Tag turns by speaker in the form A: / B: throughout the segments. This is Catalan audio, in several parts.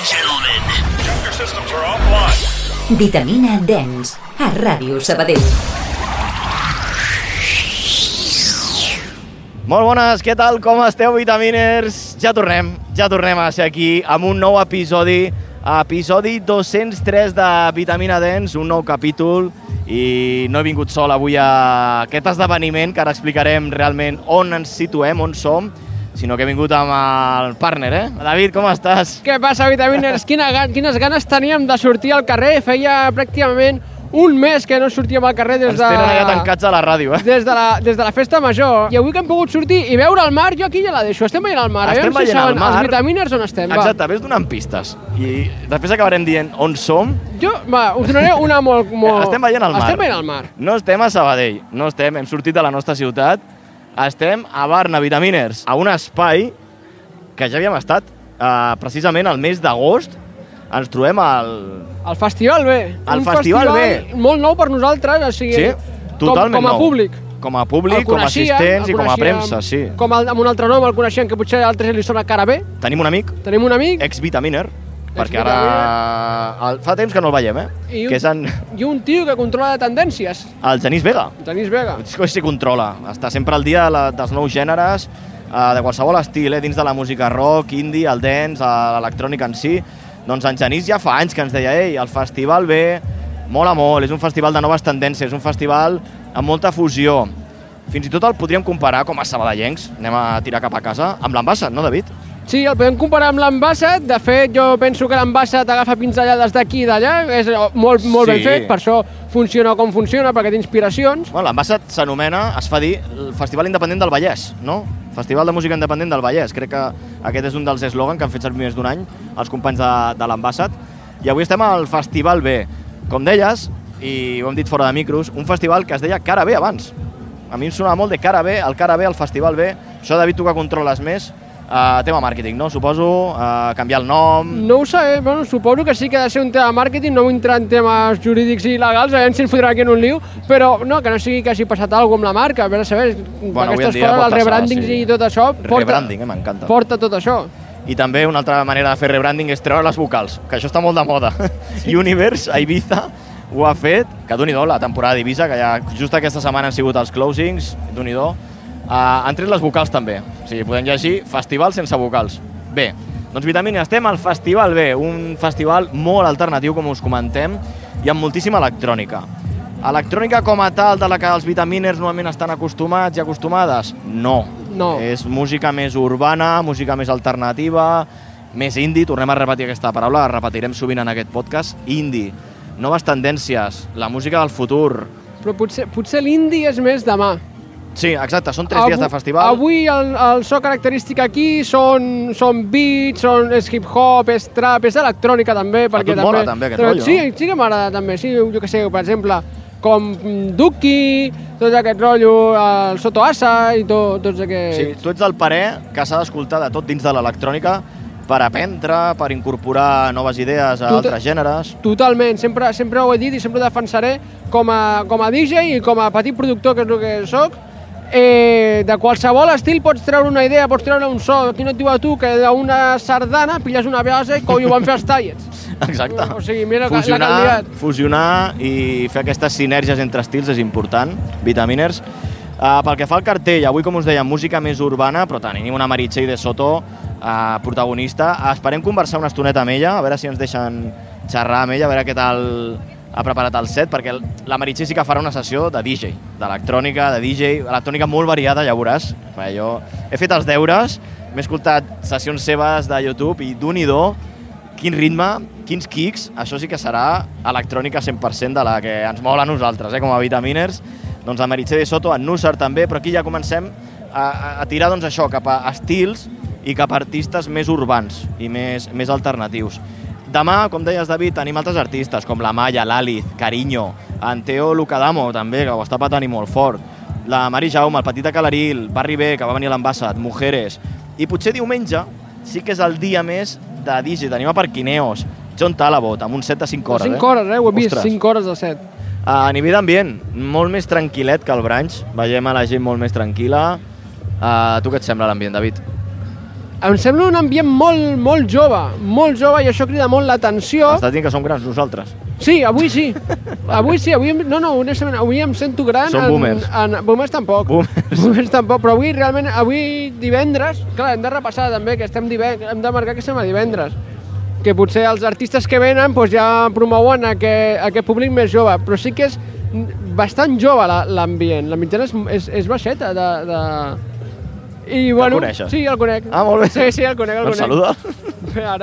A: gentlemen. Your systems are offline.
B: Vitamina Dance, a Ràdio Sabadell.
C: Molt bones, què tal? Com esteu, vitaminers? Ja tornem a ser aquí amb un nou episodi 203 de Vitamina Dance, un nou capítol, i no he vingut sol avui a aquest esdeveniment, que ara explicarem realment on ens situem, on som, sinó que he vingut amb el partner, David, com estàs?
D: Què passa, vitaminers? Quines ganes teníem de sortir al carrer. Feia pràcticament un mes que no sortíem al carrer des de...
C: Ens tenen allà tancats a la ràdio,
D: Des de la festa major. I avui que hem pogut sortir i veure el mar, jo aquí ja la deixo. Estem veient el mar.
C: Estem veient el mar.
D: Els vitaminers on estem,
C: Exacte, ves donant pistes. I després acabarem dient on som.
D: Us donaré una molt...
C: Estem veient el mar.
D: Estem veient el mar.
C: No estem a Sabadell, hem sortit de la nostra ciutat. Estem a Barna, vitaminers, a un espai que ja havíem estat precisament el mes d'agost. Ens trobem al
D: Festival B.
C: El Festival B.
D: Molt nou per nosaltres, o sigui,
C: sí, totalment
D: com a
C: nou.
D: públic.
C: Com a públic, com a assistents i com a premsa, sí.
D: Com amb un altre nom, el coneixem, que potser a altres li sona cara B.
C: Tenim un amic. Ex-vitaminer. Perquè ara fa temps que no el veiem,
D: I un tio que controla de tendències.
C: El Genís Vega.
D: És
C: que s'hi controla. Està sempre al dia dels nous gèneres, de qualsevol estil, dins de la música rock, indie, el dance, l'electrònica en si. Doncs en Genís ja fa anys que ens deia el Festival B mola molt, és un festival de noves tendències, és un festival amb molta fusió. Fins i tot el podríem comparar, com a sabadellencs, anem a tirar cap a casa, amb l'Ambassat, no, David?
D: Sí, el podem comparar amb l'Ambassat. De fet, jo penso que l'Ambassat agafa pinzellades d'aquí i d'allà. És molt ben fet, per això funciona com funciona, perquè té inspiracions.
C: Bueno, l'Ambassat s'anomena, es fa dir, el Festival Independent del Vallès, no? Festival de Música Independent del Vallès. Crec que aquest és un dels eslògans que han fet servir més d'un any els companys de l'Ambassat. I avui estem al Festival B. Com deies, i ho hem dit fora de micros, un festival que es deia Cara B abans. A mi em sonava molt de Cara B, el Cara B, el Festival B. Això, David, tu que controles més, tema màrqueting, no? Suposo, canviar el nom...
D: No ho sé, bueno, suposo que sí que ha de ser un tema màrqueting, no vull entrar en temes jurídics i legals, a veure si ens fotrà aquí en un liu, però no, que no sigui que hagi passat alguna amb la marca, a veure, saber, aquestes coses, els rebrandings i tot això...
C: Rebranding, m'encanta.
D: Porta tot això.
C: I també una altra manera de fer rebranding és treure les vocals, que això està molt de moda. Sí. Universe, a Ibiza, ho ha fet, que Déu-n'hi-do, la temporada d'Ibiza, que ja just aquesta setmana han sigut els closings, Déu-n'hi-do. Han tret les vocals també, o sigui, podem llegir festival sense vocals. Bé, doncs Vitamina, estem al Festival B, un festival molt alternatiu, com us comentem, i amb moltíssima electrònica. Electrònica com a tal, de la que els vitaminers normalment estan acostumats i acostumades? No. És música més urbana, música més alternativa, més indie, tornem a repetir aquesta paraula, la repetirem sovint en aquest podcast, indie, noves tendències, la música del futur.
D: Però potser l'indie és més demà.
C: Sí, exacte, són 3 dies de festival.
D: Avui el so característic aquí són beats, és hip-hop, és trap, és electrònica també.
C: A tu et mola també aquest rotllo,
D: no? Sí que m'agrada també, sí, jo que sé, per exemple, com Duki, tot aquest rotllo, el Soto Asa i tots aquests...
C: Sí, tu ets del parer que s'ha d'escoltar de tot dins de l'electrònica per aprendre, per incorporar noves idees a altres gèneres.
D: Totalment, sempre ho he dit i sempre ho defensaré com a DJ i com a petit productor, que és el que soc. De qualsevol estil pots treure una idea, pots treure un so. Aquí no et diu a tu que d'una sardana pilles una base com ho van fer els Tallets.
C: Exacte.
D: O sigui, mira la que han liat.
C: Fusionar i fer aquestes sinergies entre estils és important, vitaminers. Pel que fa al cartell, avui, com us deia, música més urbana, però tenim una Meritxell de Soto, protagonista. Esperem conversar una estoneta amb ella, a veure si ens deixen xerrar amb ella, a veure què tal ha preparat el set, perquè la Meritxell sí que farà una sessió de DJ, d'electrònica, de DJ, electrònica molt variada, ja veuràs. Jo he fet els deures, m'he escoltat sessions seves de YouTube i Déu-n'hi-do, quin ritme, quins kicks, això sí que serà electrònica 100% de la que ens mola a nosaltres, com a vitaminers. Doncs la Meritxell de Soto, en Nusar també, però aquí ja comencem a tirar doncs, això cap a estils i cap a artistes més urbans i més alternatius. Demà, com deies, David, tenim altres artistes, com la Maya, l'Aliz, Cariño, en Teo Lucadamo, també, que ho està patant i molt fort, la Mari Jaume, el Petit de Calaril, Barri B, que va venir a l'Ambassat, Mujeres, i potser diumenge sí que és el dia més de DJ, tenim a Parquineos, John Talabot, amb un set de 5 hores.
D: 5 hores, ho he vist, 5 hores de set.
C: A nivell d'ambient, molt més tranquil·let que el brunch, veiem a la gent molt més tranquil·la. Tu què et sembla l'ambient, David?
D: em sembla un ambient molt jove, i això crida molt l'atenció.
C: Estàs dient que som grans nosaltres?
D: Sí, avui sí. Honestament, avui em sento gran.
C: Som boomers.
D: Boomers tampoc. Boomers tampoc, però avui divendres, clar, hem de repassar també que hem de marcar que estem a divendres. Que potser els artistes que venen doncs, ja promouen aquest públic més jove, però sí que és bastant jove l'ambient. La mitjana és baixeta I, bueno,
C: el coneixes?
D: Sí, el conec.
C: Ah, molt bé.
D: Sí, el conec.
C: Doncs saluda.
D: Ara.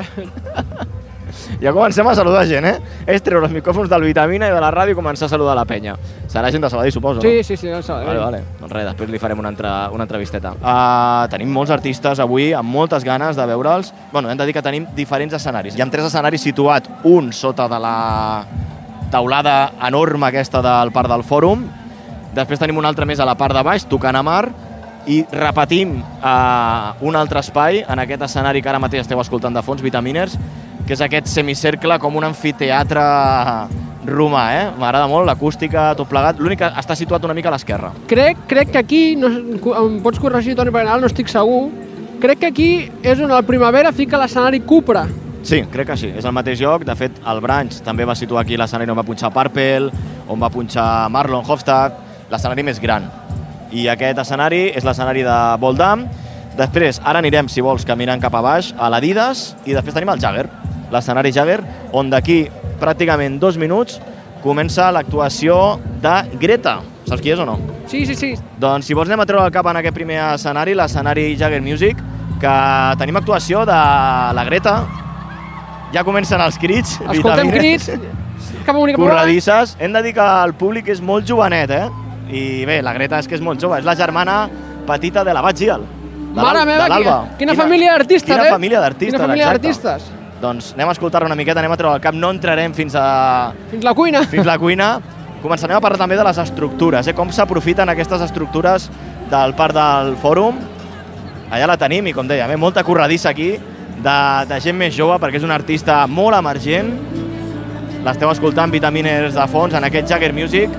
C: Ja comencem a saludar gent, És treure els micròfons del Vitamina i de la ràdio i començar a saludar la penya. Serà gent de Sabadell, suposo, no?
D: Sí, el Sabadell.
C: Vale. Doncs res, després li farem una entrevisteta. Tenim molts artistes avui, amb moltes ganes de veure'ls. Bueno, hem de dir que tenim diferents escenaris. Hi ha 3 escenaris situats, un sota de la taulada enorme aquesta del Parc del Fòrum. Després tenim un altre més a la part de baix, tocant a mar. I repetim un altre espai en aquest escenari que ara mateix esteu escoltant de fons, Vitaminers, que és aquest semicercle com un amfiteatre romà, M'agrada molt l'acústica, tot plegat. L'únic que està situat una mica a l'esquerra. Crec
D: que aquí, em pots corregir, Toni, perquè ara no estic segur, crec que aquí és on el Primavera fica l'escenari Cupra.
C: Sí, crec que sí, és el mateix lloc. De fet, el Branch també va situar aquí l'escenari on va punxar Purple, on va punxar Marlon Hofstad, l'escenari més gran. I aquest escenari és l'escenari de Voldam. Després, ara anirem, si vols, caminant cap a baix, a l'Adidas, i després tenim el Jagger, l'escenari Jagger, on d'aquí pràcticament 2 minuts comença l'actuació de Greta. Saps qui és o no?
D: Sí.
C: Doncs si vols anem a treure el cap en aquest primer escenari, l'escenari Jagger Music, que tenim actuació de la Greta. Ja comencen els crits.
D: Escoltem crits.
C: Corredisses. Hem de dir que el públic és molt jovenet, I bé, la Greta és que és molt jove. És la germana petita de la Bad Gial.
D: Mare meva, quina família d'artistes,
C: Quina família d'artistes,
D: Quina família d'artistes.
C: Doncs anem a escoltar-la una miqueta, anem a treure el cap, no entrarem fins la cuina. Començarem a parlar també de les estructures, com s'aprofiten aquestes estructures del Parc del Fòrum. Allà la tenim i, com deia, molta corredissa aquí de gent més jove, perquè és un artista molt emergent. L'esteu escoltant, Vitaminers de fons, en aquest Jagger Music,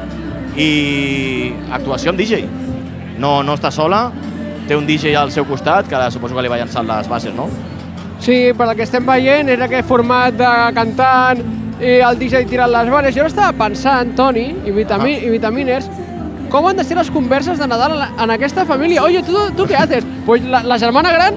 C: i actuació amb DJ. No està sola, té un DJ al seu costat, que suposo que li va llançar les bases, no?
D: Sí, per el que estem veient, és aquest format de cantant i el DJ tirant les bases. Jo estava pensant, Toni, i Vitaminers, com han de ser les converses de Nadal en aquesta família. Oye, ¿tú qué haces? Pues la germana gran...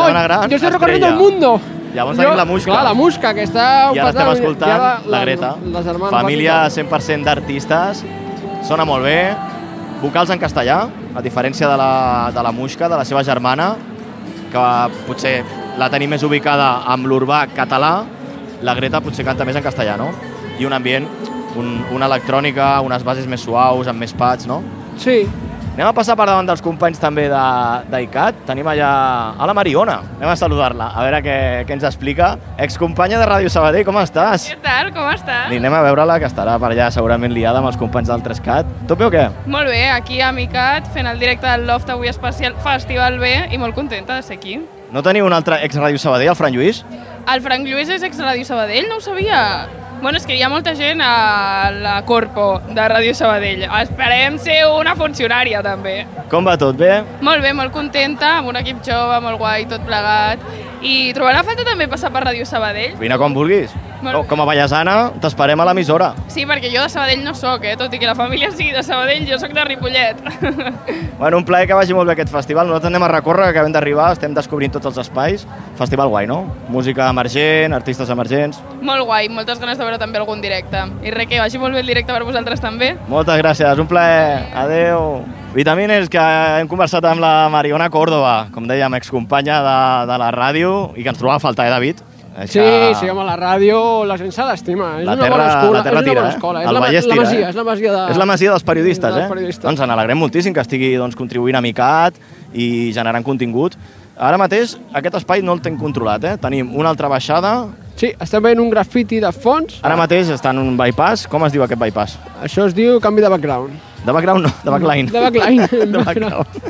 D: Yo estoy recorriendo el mundo.
C: Llavors tenim la Muixca.
D: Clar, la Muixca, que està...
C: I ara estem escoltant la Greta. Família 100% d'artistes. Sona molt bé. Vocals en castellà, a diferència de la Muixca, de la seva germana, que potser la tenim més ubicada amb l'urbà català. La Greta potser canta més en castellà, no? I un ambient, una electrònica, unes bases més suaus, amb més pads, no?
D: Sí.
C: Anem a passar per davant dels companys també d'ICAT. Tenim allà a la Mariona. Anem a saludar-la, a veure què ens explica. Excompanya de Ràdio Sabadell, com estàs?
E: Què tal, com estàs?
C: I anem a veure-la, que estarà per allà segurament liada amb els companys del 3CAT. Tot bé o què?
E: Molt bé, aquí a ICAT, fent el directe del Loft avui especial Festival B, i molt contenta de ser aquí.
C: No teniu un altre ex-Ràdio Sabadell, el Fran Lluís?
E: El Frank Lluís és ex-Ràdio Sabadell? No ho sabia. Bueno, és que hi ha molta gent a la Corpo de Ràdio Sabadell. Esperem ser una funcionària, també.
C: Com va tot, bé?
E: Molt bé, molt contenta, amb un equip jove, molt guai, tot plegat. I trobarà falta també passar per Ràdio Sabadell?
C: Vine quan vulguis. Com a vallesana, t'esperem a l'emissora.
E: Sí, perquè jo de Sabadell no soc, tot i que la família sigui de Sabadell, jo soc de Ripollet.
C: Bueno, un plaer que vagi molt bé aquest festival. Nosaltres anem a recórrer, que acabem d'arribar, estem descobrint tots els espais. Festival guai, no? Música emergent, artistes emergents.
E: Molt guai, moltes ganes de veure també algun directe. I res, que vagi molt bé el directe per vosaltres també.
C: Moltes gràcies, un plaer. Adeu. Vitamines, que hem conversat amb la Mariona Córdoba, com dèiem, excompanya de la ràdio, i que ens trobava a faltar, David?
D: Sí, home, la ràdio la gent se l'estima. És una bona escola.
C: El Vallès tira,
D: És la masia
C: És la masia dels periodistes, Doncs ens alegrem moltíssim que estigui contribuint a ICAT i generant contingut. Ara mateix aquest espai no el tenc controlat, Tenim una altra baixada.
D: Sí, estem veient un grafiti de fons.
C: Ara mateix està en un bypass. Com es diu aquest bypass?
D: Això es diu canvi de background.
C: De background no, de backline.
D: De backline.
C: De background.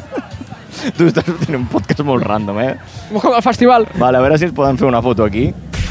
C: Tu estàs fent un podcast molt random,
D: Com el festival.
C: Vale, a veure si ens podem fer una foto aquí.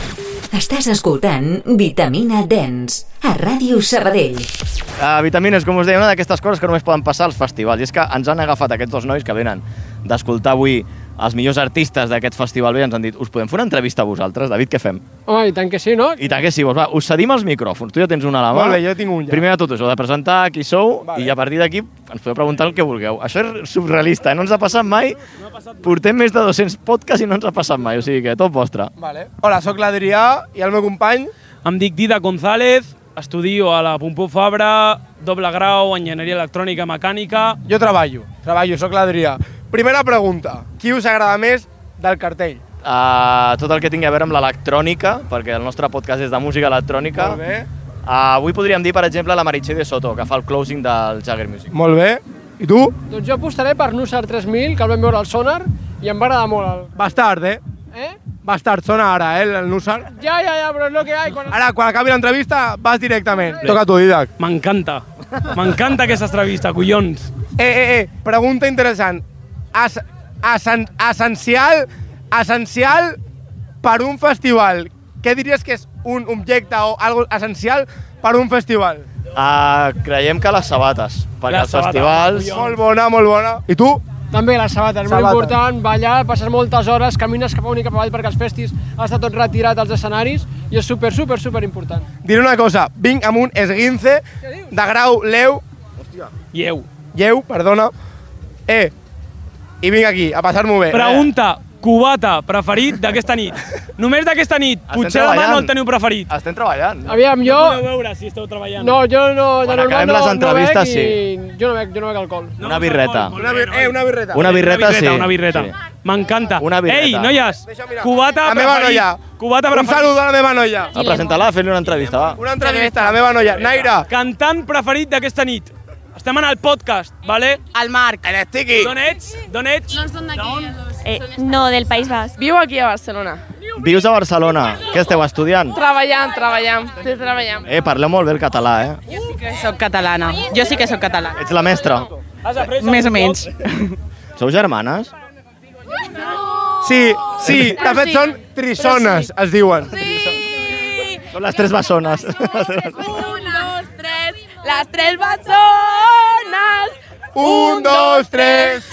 B: Estàs escoltant Vitamina Dance a Ràdio Sabadell.
C: Vitamines, com us deia, una d'aquestes coses que només poden passar als festivals. I és que ens han agafat aquests dos nois que venen d'escoltar avui els millors artistes d'aquest Festival B ens han dit us podem fer una entrevista a vosaltres? David, què fem?
D: Home, i tant que sí, no?
C: I tant que sí, va, us cedim els micròfons. Tu ja tens una a la mà.
F: Molt bé, jo tinc un ja.
C: Primer de tot us heu de presentar qui sou
F: Vale.
C: i a partir d'aquí ens podeu preguntar el que vulgueu. Això és surrealista, no ens ha passat mai. Portem més de 200 podcasts i no ens ha passat mai, o sigui que tot vostre.
F: Vale. Hola, sóc l'Adrià i el meu company.
G: Em dic Didac González, estudio a la Pompeu Fabra, doble grau, enginyeria electrònica mecànica.
F: Jo treballo, sóc l'Adrià. Primera pregunta, qui us agrada més del cartell?
C: Tot el que tingui a veure amb l'electrònica, perquè el nostre podcast és de música electrònica.
F: Molt bé.
C: Avui podríem dir, per exemple, la Meritxell de Soto, que fa el closing del Jagger Music.
F: Molt bé. I tu?
D: Doncs jo apostaré per Nusar 3000, que el vam veure al Sonar, i em va agradar molt el...
F: Bastard, eh?
D: Eh?
F: Bastard, sona ara, el Nusar.
D: Ja, però és lo que hay.
F: Ara, quan acabi l'entrevista, vas directament. Toca tu, Didac.
G: M'encanta. M'encanta aquesta entrevista, collons.
F: Pregunta interessant. Essencial per un festival. Què diries que és un objecte o algo essencial per un festival?
C: Creiem que les sabates, perquè
G: Les
C: els
G: sabates,
C: festivals...
G: collons.
F: Molt bona. I tu?
D: També les sabates, molt
F: Sabata.
D: important, ballar, passes moltes hores, camines cap amunt i cap avall perquè els festis està tot retirat als escenaris i és super important.
F: Diré una cosa, vinc amb un esguince de grau lleu, perdona, i vinc aquí a passar-m'ho bé.
G: Pregunta, cubata preferit d'aquesta nit. Només d'aquesta nit. Potser demà no el teniu preferit.
C: Estem treballant.
D: Aviam, jo...
G: No podeu veure si esteu treballant.
D: No, jo no, de
C: Quan
D: normal
C: acabem les entrevistes,
D: bec i jo no bec alcohol.
C: Una birreta.
F: Una birreta.
C: Una birreta, sí.
G: Una birreta.
C: Sí.
G: M'encanta.
C: Una birreta.
G: Ei, noies,
F: Deixa mirar.
G: cubata
F: La meva
G: preferit.
F: noia.
G: Cubata
F: Un
G: preferit.
F: saludo a la meva noia.
C: Presenta-la, fes-li una entrevista, va.
F: Una entrevista a la meva noia. Naira.
G: Cantant preferit d'aquesta nit. Estem en el podcast, ¿vale?
H: El Marc.
F: El Sticky.
G: D'on ets? D'on ets?
E: No són d'aquí.
H: No, del País Basc.
E: Viu aquí a Barcelona.
C: Vius a Barcelona. Què esteu estudiant?
E: Treballant. Estic treballant.
C: Parleu molt bé el català,
H: Jo sí que soc catalana. Jo sí que soc catalana.
C: Ets la mestra.
H: Més o menys.
C: Sou germanes?
F: Sí, de fet són trisones, es diuen.
C: Són les tres bessones.
H: 1, 2, 3, les tres bessones.
F: 1, 2, 3.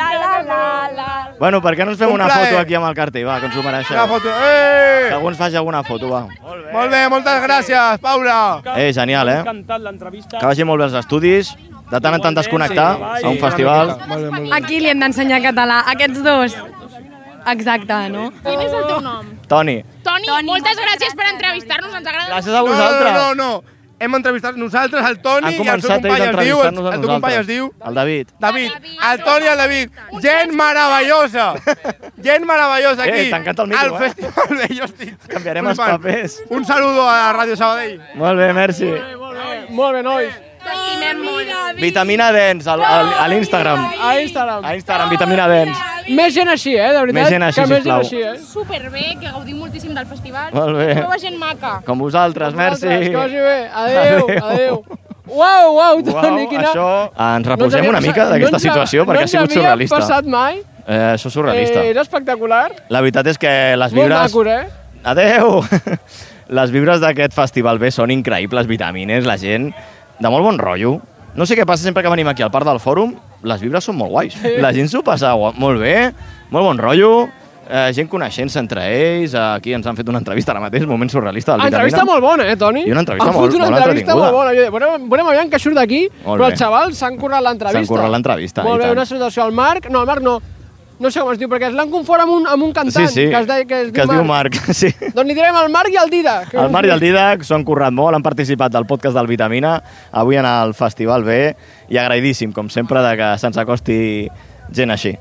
H: La.
C: Bueno, per què no ens fem
F: Un
C: una
F: plaer.
C: foto aquí amb el cartell? Va, que ens ho mereixem.
F: Una foto.
C: Que algú ens faci alguna foto, va.
F: Molt bé, moltes gràcies, Paula.
C: Genial,
G: M'ha encantat l'entrevista.
C: Que vagi molt bé els estudis. De tant en tant desconnectar a un festival.
H: Aquí li hem d'ensenyar català, aquests dos. Exacte, no?
E: Quin és el teu nom?
C: Toni,
E: Toni, moltes gràcies per entrevistar-nos, ens agrada.
C: gràcies a vosaltres.
F: No. Hem entrevistat nosaltres el Toni
C: Han
F: i el seu
C: començat ells
F: company
C: a
F: es diu...
C: entrevistar-nos a
F: El teu company es
C: nosaltres.
F: diu...
C: El David.
F: David. El Toni i el David. Gent meravellosa. Gent meravellosa aquí.
C: t'encanta el micro,
F: Al Festival B. Jo estic
C: Canviarem els
F: flipant.
C: papers.
F: Un saludo a Ràdio Sabadell.
C: Molt bé, merci.
D: Molt bé, nois.
E: T'estimem molt.
C: Vitamina Dens, a l'Instagram.
D: A Instagram.
C: A Instagram, Vitamina Dens.
D: Més gent així, de veritat.
C: Més gent així,
D: que més
C: sisplau.
D: gent així,
E: Superbé, que gaudim moltíssim del festival.
C: Molt bé.
E: Nova gent maca.
C: Com vosaltres, merci.
D: Que vagi bé. Adéu. Uau, Toni, quina...
C: Això... Ens reposem una mica d'aquesta situació perquè ha sigut surrealista.
D: No ens havia passat mai.
C: Això és surrealista.
D: Era espectacular.
C: La veritat és que les
D: Molt
C: vibres...
D: macos,
C: Adéu! Les vibres d'aquest Festival B són increïbles, vitamines, la gent de molt bon rotllo. No sé què passa sempre que venim aquí al Parc del Fòrum, les vibres són molt guais. La gent s'ho passa molt bé, molt bon rotllo, gent coneixent-se entre ells. Aquí ens han fet una entrevista ara mateix, moment surrealista del Vitamina.
D: Entrevista molt bona, Toni?
C: I una entrevista
D: Ha fotut
C: molt
D: una entrevista
C: entretinguda.
D: molt bona. Veurem aviam que surt d'aquí,
C: Molt
D: però
C: bé.
D: els xavals s'han currat l'entrevista.
C: S'han currat l'entrevista,
D: Molt
C: i
D: bé,
C: tant.
D: una salutació al Marc. No, al Marc no. No sé com es diu, perquè l'han confort amb un cantant
C: Sí,
D: que es diu
C: Marc. Sí.
D: Doncs li direm al Marc i al Didac.
C: El Marc i el Didac s'han currat molt, han participat del podcast del Vitamina, avui en el Festival B, i agraïdíssim, com sempre, de que se'ns acosti gent així.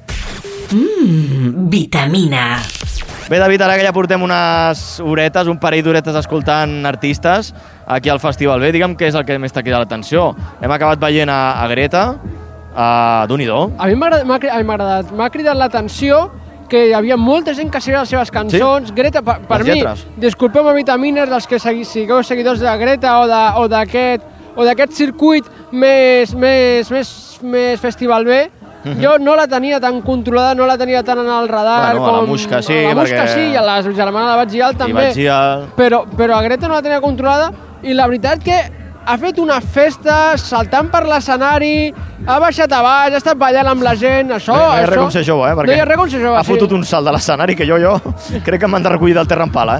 B: Vitamina.
C: Bé, David, ara que ja portem unes horetes, un parell d'horetes escoltant artistes aquí al Festival B, digue'm què és el que més t'ha cridat l'atenció. Hem acabat veient a Greta, Déu-n'hi-do.
D: A mi m'ha cridat l'atenció que hi havia molta gent que seguia les seves cançons. Sí? Greta, per
C: Les
D: mi,
C: lletres.
D: disculpeu-me, vitamines, els que sigueu seguidors de Greta o d'aquest circuit més Festival B, jo no la tenia tan controlada, no la tenia tan en el radar
C: Bueno,
D: com...
C: a la Muixca sí,
D: a la Muixca
C: perquè-
D: sí, i a la germana de Batgial també.
C: I vaig dir...
D: Però a Greta no la tenia controlada i la veritat que ha fet una festa saltant per l'escenari, ha baixat a baix, ha estat ballant amb la gent, això...
C: No hi ha res com ser jove,
D: No hi ha res com ser jove,
C: ha fotut un salt de l'escenari que jo crec que m'han de recollir del terra en pala,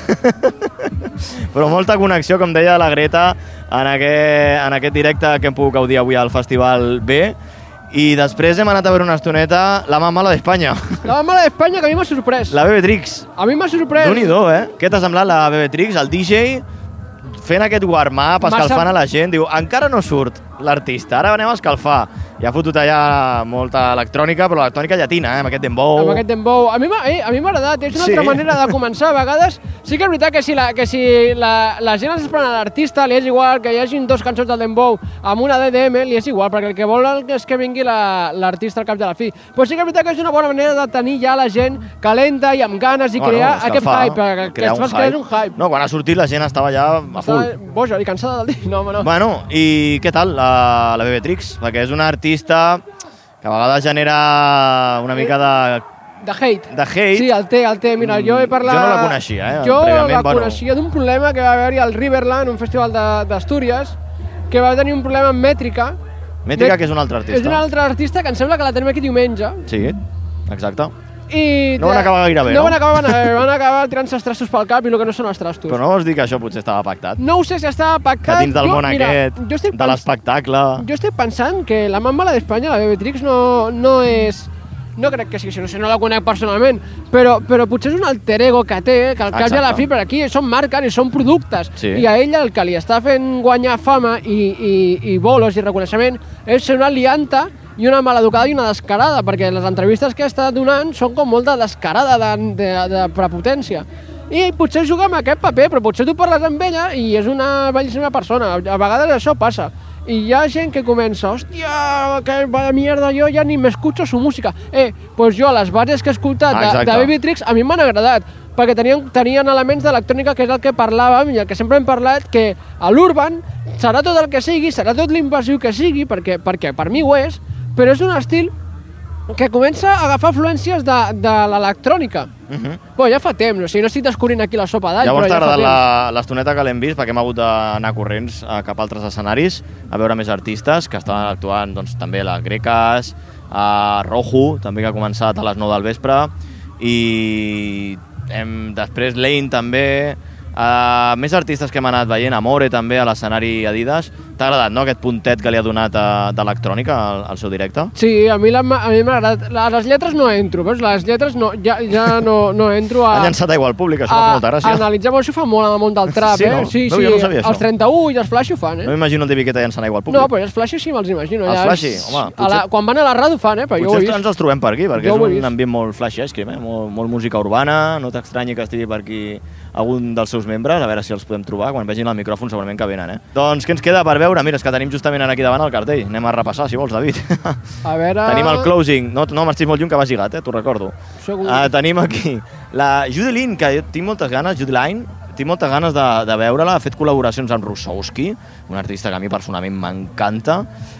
C: Però molta connexió, com deia la Greta, en aquest directe que hem pogut gaudir avui al Festival B. I després hem anat a veure una estoneta la Mamala d'Espanya.
D: La Mamala d'Espanya, que a mi m'ha sorprès.
C: La Bebetrix.
D: A mi m'ha sorprès.
C: Déu-n'hi-do, Què t'ha semblat la Bebetrix, el DJ, fent aquest warm-up, escalfant a la gent? Diu, encara no surt l'artista, ara anem a escalfar. I ha fotut allà molta electrònica, però l'electrònica llatina, amb aquest dembow.
D: Amb aquest dembow. A mi m'ha agradat, és una altra manera de començar. A vegades sí que és veritat que si la gent es pren a l'artista, li és igual que hi hagin 2 cançons del dembow amb una d'EDM, li és igual, perquè el que vol és que vingui l'artista al cap de la fi. Però sí que és veritat que és una bona manera de tenir ja la gent calenta i amb ganes i crear aquest hype, que es fa crear un hype.
C: No, quan ha sortit la gent estava ja a full.
D: Boja, i cansada del dia. No, home, no.
C: Bueno, i què tal la Bebetrix? Perquè és una artista que a vegades genera una mica
D: de hate.
C: De hate.
D: Sí, el té. Mira, jo he parlat...
C: Jo no la coneixia,
D: Jo la coneixia d'un problema que va haver-hi al Riverland, un festival d'Astúries, que va tenir un problema amb Mètrica.
C: Mètrica, que és un altre artista.
D: És un altre artista que em sembla que la tenim aquí diumenge.
C: Sí, exacte.
D: I
C: no van acabar gaire bé,
D: no? Van acabar tirant-se els trastos pel cap i el que no són els trastos.
C: Però no vols dir que això potser estava pactat?
D: No ho sé si estava pactat.
C: Que dins del món aquest, de l'espectacle...
D: Jo estic pensant que la Mamala d'Espanya, la Bebetrix, no és... No crec que sigui així, no la conec personalment, però potser és un alter ego que té, que al cap i a la fi, per aquí són marques i són productes.
C: Sí.
D: I a ella el que li està fent guanyar fama i bolos i reconeixement és ser una lianta i una maleducada i una descarada, perquè les entrevistes que està donant són com molt de descarada, de prepotència. I potser juga amb aquest paper, però potser tu parles amb ella i és una bellíssima persona. A vegades això passa. I hi ha gent que comença, hòstia, que vaya mierda, jo ja ni m'escucho su música. Pues jo, les bases que he escoltat de Bebetrix, a mi m'han agradat, perquè tenien elements d'electrònica, que és el que parlàvem i el que sempre hem parlat, que a l'Urban serà tot el que sigui, serà tot l'invasiu que sigui, perquè per mi ho és, però és un estil que comença a agafar influències de l'electrònica. Però ja fa temps, o sigui, no estic descobrint aquí la sopa d'all,
C: però ja fa temps. Llavors t'ha agradat l'estoneta que l'hem vist, perquè hem hagut d'anar corrents cap a altres escenaris, a veure més artistes que estaven actuant, doncs, també les Greques, Rojo, també que ha començat a les 9 del vespre, i després Lane també, més artistes que hem anat veient, Amore també a l'escenari Adidas. T'ha agradat, no?, aquest puntet que li ha donat d'electrònica al seu directe?
D: Sí, a mi m'ha agradat. A les lletres no entro, veus? Les lletres ja no entro a...
C: Han llançat aigua al públic, això fa molta gràcia.
D: Analitzar molt, això fa molt en el món del trap,
C: sí, no?
D: Sí,
C: no, jo no sabia això.
D: Els 31 i els Flash ho fan,
C: No m'imagino el David Guetta llançant aigua al públic.
D: No, però els Flash sí me'ls imagino.
C: Els Flash, home, potser...
D: Quan van a la ràdio ho fan, però jo ho he vist.
C: Potser ens els trobem per aquí, perquè és un ambient molt Flash Ice-Cream, molt música urbana, no t'estranyi que estigui per aquí algun dels seus membres, a veure si els podem trobar, quan vegin el micròfon segurament que venen, Doncs què ens queda per veure? Mira, és que tenim justament aquí davant el cartell, anem a repassar, si vols, David.
D: A veure...
C: Tenim el closing, no marxis molt lluny que vas lligat, t'ho recordo. Tenim aquí la Judy Lynn, que tinc moltes ganes, tinc moltes ganes de veure-la, ha fet col·laboracions amb Russowski, un artista que a mi personalment m'encanta,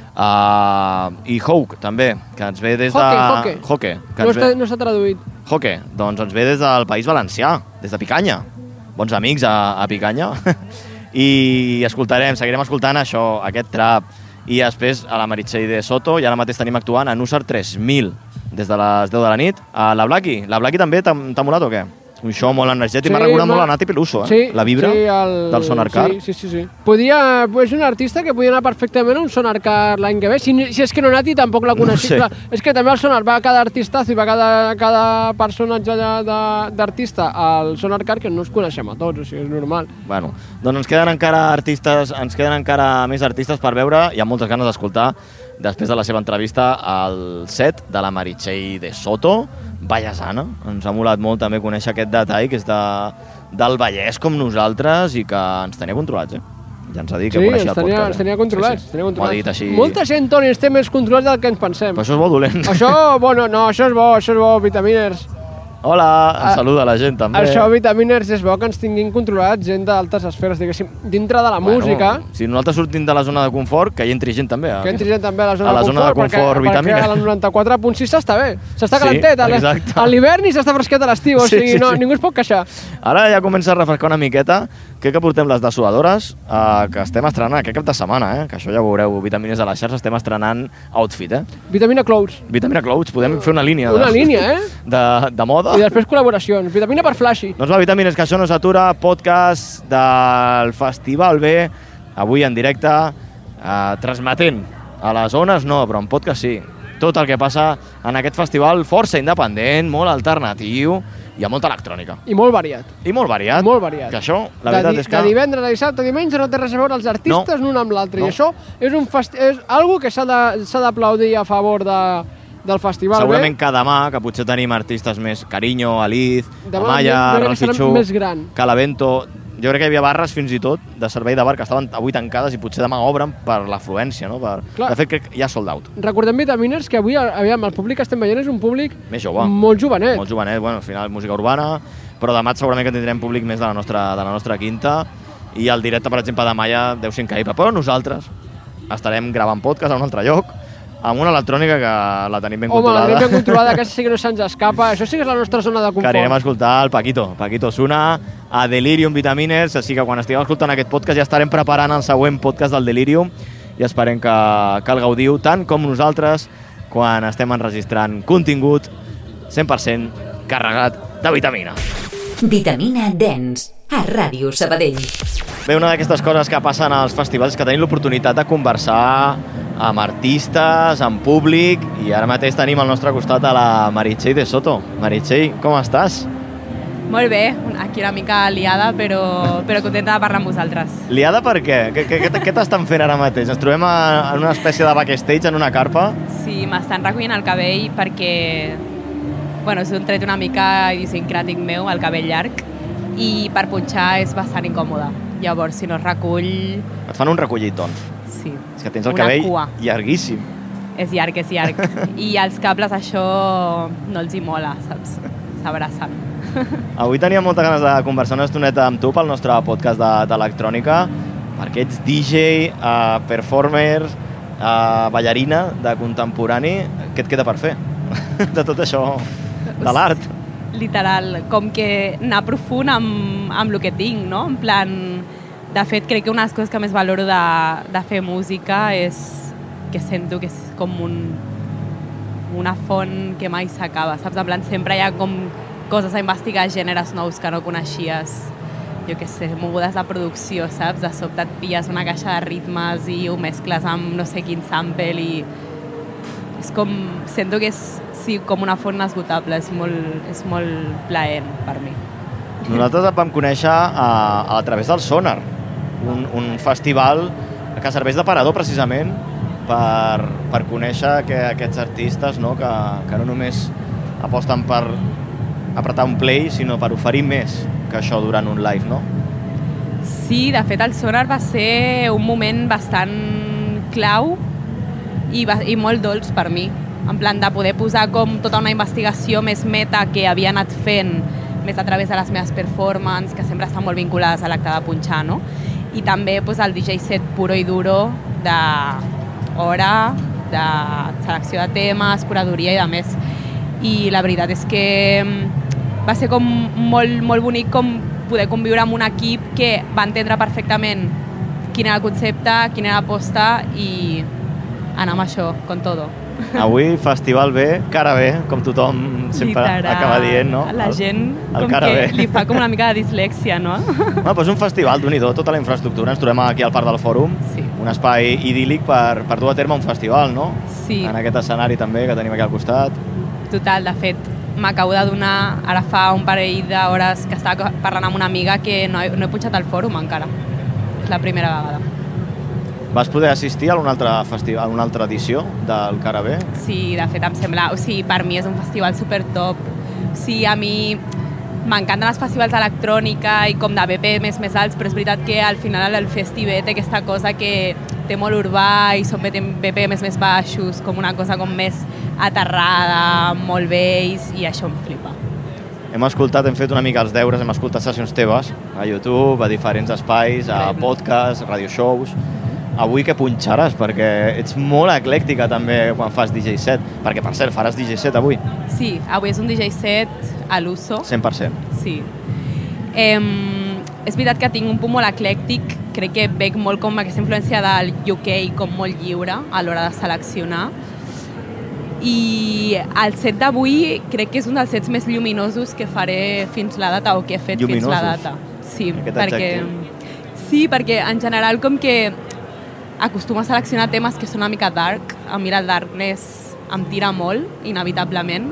C: i Hawk, també, que ens ve des de...
D: Hoke. No s'ha traduït.
C: Hoke, doncs ens ve des del País Valencià, des de Picanya. Bons amics a Picanya. I seguirem escoltant això, aquest trap. I després a la Meritxell de Soto, i ara mateix tenim actuant a Nusar 3000, des de les 10 de la nit. La Blackie també t'ha molat o què? Un show molt energètic, m'ha recordat molt a Nati Peluso, la vibra del Sonar Car.
D: Sí. És un artista que podia anar perfectament a un Sonar Car l'any que ve, si és que no Nati tampoc la coneixia. No sé. És que també el Sonar va cada artistazo i va cada personatge d'artista al Sonar Car que no els coneixem a tots, o sigui, és normal.
C: Bueno, doncs ens queden encara més artistes per veure, hi ha moltes ganes d'escoltar després de la seva entrevista al set de la Meritxell de Soto, vallesana. Ens ha molat molt també conèixer aquest detall, que és del Vallès com nosaltres i que ens tenia controlats, Ja ens ha dit que coneixia el podcast.
D: Sí, ens tenia controlats.
C: Ho ha dit així...
D: Molta gent, Toni, estem més controlats del que ens pensem.
C: Però això és bo, dolent.
D: Això és bo, Vitaminers.
C: Hola, ens saluda la gent també.
D: Això, Vitaminers, és bo que ens tinguin controlats gent d'altes esferes, diguéssim, dintre de la música.
C: Si nosaltres sortim de la zona de confort, que hi entri gent també.
D: Que entri gent també a la zona
C: de confort,
D: perquè a la 94.6 s'està bé. S'està calentet a l'hivern i s'està fresquet a l'estiu, o sigui, ningú es pot queixar.
C: Ara ja comença a refrescar una miqueta. Crec que portem les dessuadores, que estem estrenant aquest cap de setmana, que això ja ho veureu, Vitamines a la xarxa, estem estrenant outfit,
D: Vitamina Clothes.
C: Vitamina Clothes, podem fer una línia.
D: Una línia,
C: de moda.
D: I després col·laboracions. Vitamina per Flashy.
C: Doncs va, Vitamines, que això no s'atura, podcast del Festival B, avui en directe, transmetent a les zones, no, però en podcast sí. Tot el que passa en aquest festival força independent, molt alternatiu, hi ha molta electrònica.
D: I molt variat.
C: Molt variat. Que això, la veritat és que...
D: De divendres a dissabte a diumenge no té res a veure els artistes l'un amb l'altre. I això és algo que s'ha d'aplaudir a favor del festival.
C: Segurament que demà, que potser tenim artistes més, Carinyo, Aliz, Amaya, Ralfichu, Calavento... Jo crec que hi havia barres fins i tot de servei de bar que estaven avui tancades i potser demà obren per l'afluència, no? De fet, crec que hi ha sold out.
D: Recordem, Vitaminers, que avui el públic que estem veient és un públic
C: més jove.
D: Molt jovenet.
C: Molt jovenet, bueno, al final música urbana, però demà segurament que tindrem públic més de la nostra quinta i el directe, per exemple, demà ja deu ser increïble. Però nosaltres estarem gravant podcast a un altre lloc, amb una electrònica que la tenim ben controlada.
D: Home, la tenim ben controlada, que sí que no se'ns escapa. Això sí que és la nostra zona de confort.
C: Que anirem a escoltar el Paquito Osuna a Delirium Vitamines, així que quan estigueu escoltant aquest podcast ja estarem preparant el següent podcast del Delirium i esperem que el gaudiu tant com nosaltres quan estem enregistrant contingut 100% carregat de vitamina.
B: Vitamina Dance, a Ràdio Sabadell.
C: Bé, una d'aquestes coses que passen als festivals és que tenim l'oportunitat de conversar amb artistes, amb públic, i ara mateix tenim al nostre costat a la Meritxell de Soto. Meritxell, com estàs?
H: Molt bé, aquí una mica liada, però contenta de parlar amb vosaltres.
C: Liada per què? Què t'estan fent ara mateix? Ens trobem en una espècie de backstage, en una carpa?
H: Sí, m'estan recollint el cabell perquè, bueno, és un tret una mica idiosincràtic meu, el cabell llarg, i per punxar és bastant incòmode. Llavors, si no es recull...
C: Et fan un recollit, doncs.
H: Sí.
C: És que tens el cabell llarguíssim.
H: És llarg. I els cables això no els hi mola, saps? S'abracen.
C: Avui tenia moltes ganes de conversar una estoneta amb tu pel nostre podcast d'electrònica, perquè ets DJ, performer, ballarina de contemporani. Què et queda per fer de tot això, de l'art?
H: Literal, com que anar profund amb el que tinc, no? En plan, de fet, crec que una de les coses que més valoro de fer música és que sento que és com una font que mai s'acaba, saps? En plan, sempre hi ha com coses a investigar, gèneres nous que no coneixies, jo què sé, mogudes de producció, saps? De sobte et pilles una caixa de ritmes i ho mescles amb no sé quin sample i és com, sento que és com una font inesgotable, és molt plaent per mi.
C: Nosaltres et vam conèixer a través del Sonar, un festival que serveix d'aparador precisament per conèixer aquests artistes, no? Que no només aposten per apretar un play, sinó per oferir més que això durant un live, no?
H: Sí, de fet el Sonar va ser un moment bastant clau i molt dolç per mi, en plan de poder posar com tota una investigació més meta que havia anat fent més a través de les meves performances, que sempre estan molt vinculades a l'acte de punxar, no? I també el DJ set puro i duro d'hora, de selecció de temes, curadoria i de més. I la veritat és que va ser com molt bonic com poder conviure amb un equip que va entendre perfectament quin era el concepte, quina era l'aposta i anar amb això, con todo.
C: Avui, Festival B, cara B, com tothom sempre acaba dient, no?
H: La gent com que li fa com una mica de dislèxia, no?
C: Bueno, doncs un festival, d'un-i-do, tota la infraestructura. Ens trobem aquí al Parc del Fòrum, un espai idíl·lic per dur a terme un festival, no?
H: Sí.
C: En aquest escenari també, que tenim aquí al costat.
H: Total, de fet, m'acabo de donar, ara fa un parell d'hores que estava parlant amb una amiga que no he punxat al Fòrum encara. És la primera vegada.
C: Vas poder assistir a una altra edició del Cara B?
H: Sí, de fet em sembla... O sigui, per mi és un festival super top. O sigui, a mi m'encanten els festivals d'electrònica i com de BPMs més alts, però és veritat que al final el festival té aquesta cosa que té molt urbà i són BPMs més baixos, com una cosa com més aterrada, molt bass, i això em flipa.
C: hem fet una mica els deures, hem escoltat sessions teves a YouTube, a diferents espais, a podcasts, radio shows. Avui què punxaràs? Perquè ets molt eclèctica també quan fas DJ set. Perquè, per cert, faràs DJ set avui.
H: Sí, avui és un DJ set a l'uso.
C: 100%.
H: Sí. És veritat que tinc un punt molt eclèctic, crec que veig molt com aquesta influència del UK com molt lliure a l'hora de seleccionar. I el set d'avui crec que és un dels sets més lluminosos que faré fins la data o que he fet fins la data. Sí, perquè en general com que acostumo a seleccionar temes que són una mica dark. A mi el darkness em tira molt, inevitablement.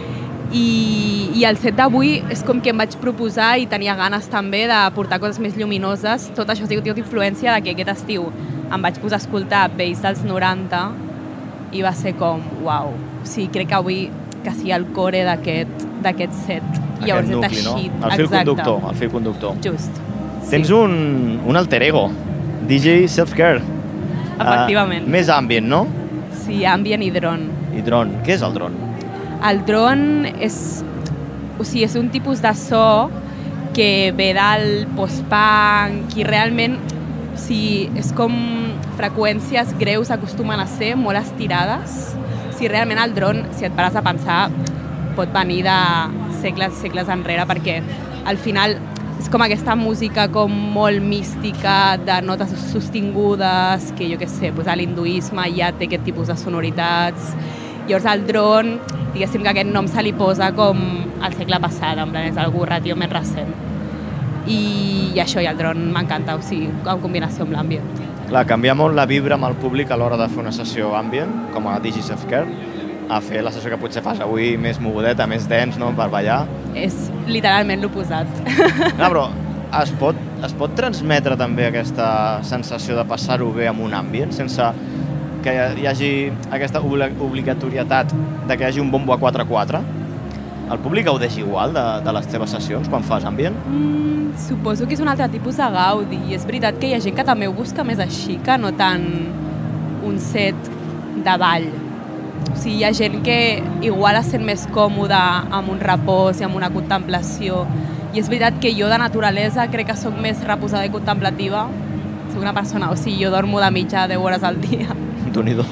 H: I el set d'avui és com que em vaig proposar i tenia ganes també de portar coses més lluminoses. Tot això ha sigut influència de que aquest estiu em vaig posar a escoltar bass dels 90 i va ser com, uau. O sigui, crec que avui que sigui el core d'aquest set.
C: Aquest nucli, no? El fil conductor.
H: Just.
C: Tens un alter ego, DJ Self-Care.
H: Efectivament.
C: Més ambient, no?
H: Sí, ambient i drone.
C: I drone. Què és el drone?
H: El drone és un tipus de so que ve del post-punk i realment és com freqüències greus acostumen a ser molt estirades. Realment el drone, si et pares a pensar, pot venir de segles enrere perquè al final és com aquesta música com molt mística de notes sostingudes que jo què sé, a l'hinduisme ja té aquest tipus de sonoritats. Llavors el drone, diguéssim que aquest nom se li posa com al segle passat, en plan és algú relatiu més recent. I això, i el drone m'encanta, o sigui, en combinació amb l'ambient.
C: Clar, canviar molt la vibra amb el públic a l'hora de fer una sessió ambient, com a DJ Self-Care, a fer la sessió que potser fas avui més mogudeta, més dens, no?, per ballar.
H: És literalment l'oposat.
C: No, però es pot transmetre també aquesta sensació de passar-ho bé amb un ambient, sense que hi hagi aquesta obligatorietat de que hi hagi un bombo a 4/4? El públic gaudeix igual de les teves sessions quan fas ambient?
H: Suposo que és un altre tipus de gaudi i és veritat que hi ha gent que també ho busca més així que no tant un set de ball. O sigui, hi ha gent que igual es sent més còmode amb un repòs i amb una contemplació. I és veritat que jo de naturalesa crec que sóc més reposada i contemplativa. Soc una persona, o sigui, jo dormo de mitja 10 hores al dia.
C: Déu-n'hi-do.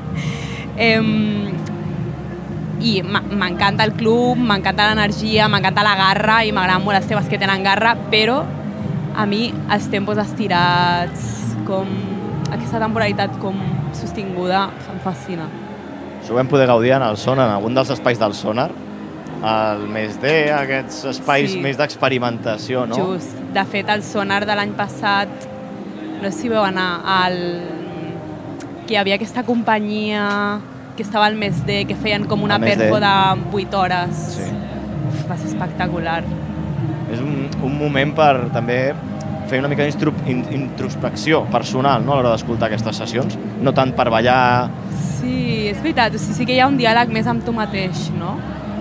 H: I m'encanta el club, m'encanta l'energia, m'encanta la garra i m'agraden molt les teves que tenen garra, però a mi els tempos estirats, com aquesta temporalitat com sostinguda, em fascina.
C: Això ho vam poder gaudir en el Sonar, en algun dels espais del Sonar, el Més D, aquests espais més d'experimentació, no?
H: Just. De fet, el Sonar de l'any passat, no sé si vau anar, que hi havia aquesta companyia que estava al Més D, que feien com una perfo de 8 hores.
C: Sí.
H: Va ser espectacular.
C: És un moment per també fer una mica d'introspecció personal, no?, a l'hora d'escoltar aquestes sessions, no tant per ballar.
H: Sí, és veritat, o sigui, sí que hi ha un diàleg més amb tu mateix, no?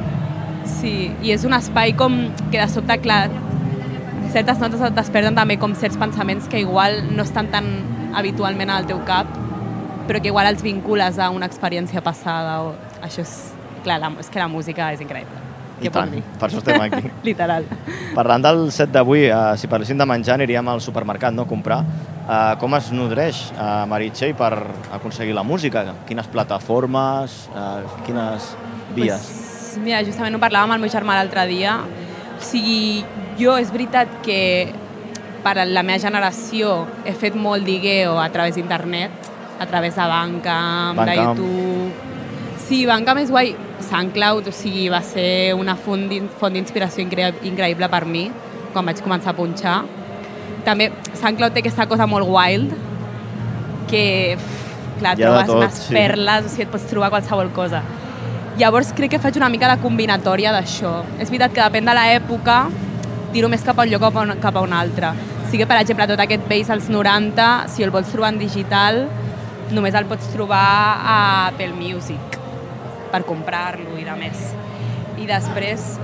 H: Sí, i és un espai com que de sobte, clar, certes notes et desperten també com certs pensaments que igual no estan tan habitualment al teu cap, però que igual els vincules a una experiència passada. Això és... Clar, és que la música és increïble.
C: I tant, per això estem aquí.
H: Literal.
C: Parlant del set d'avui, si parléssim de menjar, aniríem al supermercat, no?, a comprar. Com es nodreix Meritxell per aconseguir la música? Quines plataformes, quines vies?
H: Pues, mira, justament ho parlàvem amb el meu germà l'altre dia. O sigui, jo és veritat que per la meva generació he fet molt digueo a través d'internet, a través de Bandcamp, de YouTube. Sí, Bandcamp és guai. SoundCloud, o sigui, va ser una font d'inspiració increïble per mi quan vaig començar a punxar. També SoundCloud té aquesta cosa molt wild que, clar, trobes unes perles, o sigui, et pots trobar qualsevol cosa. Llavors crec que faig una mica de combinatòria d'això. És veritat que depèn de l'època, tiro més cap a un lloc o cap a un altre. O sigui, per exemple, tot aquest bass als 90, si el vols trobar en digital, només el pots trobar a Apple Music per comprar-lo i de més. I després...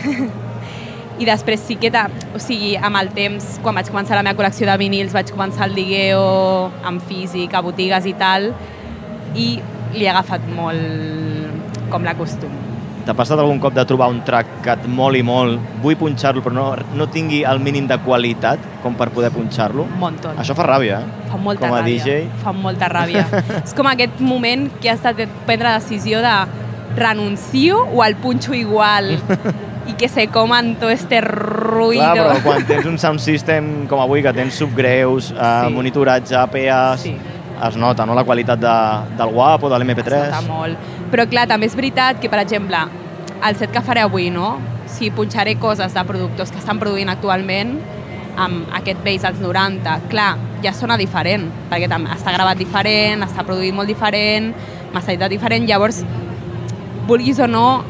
H: I després sí que, o sigui, amb el temps, quan vaig començar la meva col·lecció de vinils, vaig començar el digueo en físic, a botigues i tal, i li he agafat molt com la costum.
C: t'ha passat algun cop de trobar un track que et moli molt, vull punxar-lo però no tingui el mínim de qualitat com per poder punxar-lo?
H: Un montón.
C: Això fa ràbia, eh?
H: Fa molta
C: com a
H: ràbia.
C: DJ.
H: Fa molta ràbia. És com aquest moment que has de prendre la decisió de renuncio o el punxo igual i que se coman tot este ruido.
C: Clar, però quan tens un sound system com avui, que tens subgreus, monitoratge, APAs, es nota, no?, la qualitat del WAP o de l'MP3.
H: Es nota molt. Però clar, també és veritat que, per exemple, el set que faré avui, no?, si punxaré coses de productors que estan produint actualment amb aquest bass als 90, clar, ja sona diferent, perquè està gravat diferent, està produït molt diferent, masteritzat diferent, llavors, vulguis o no,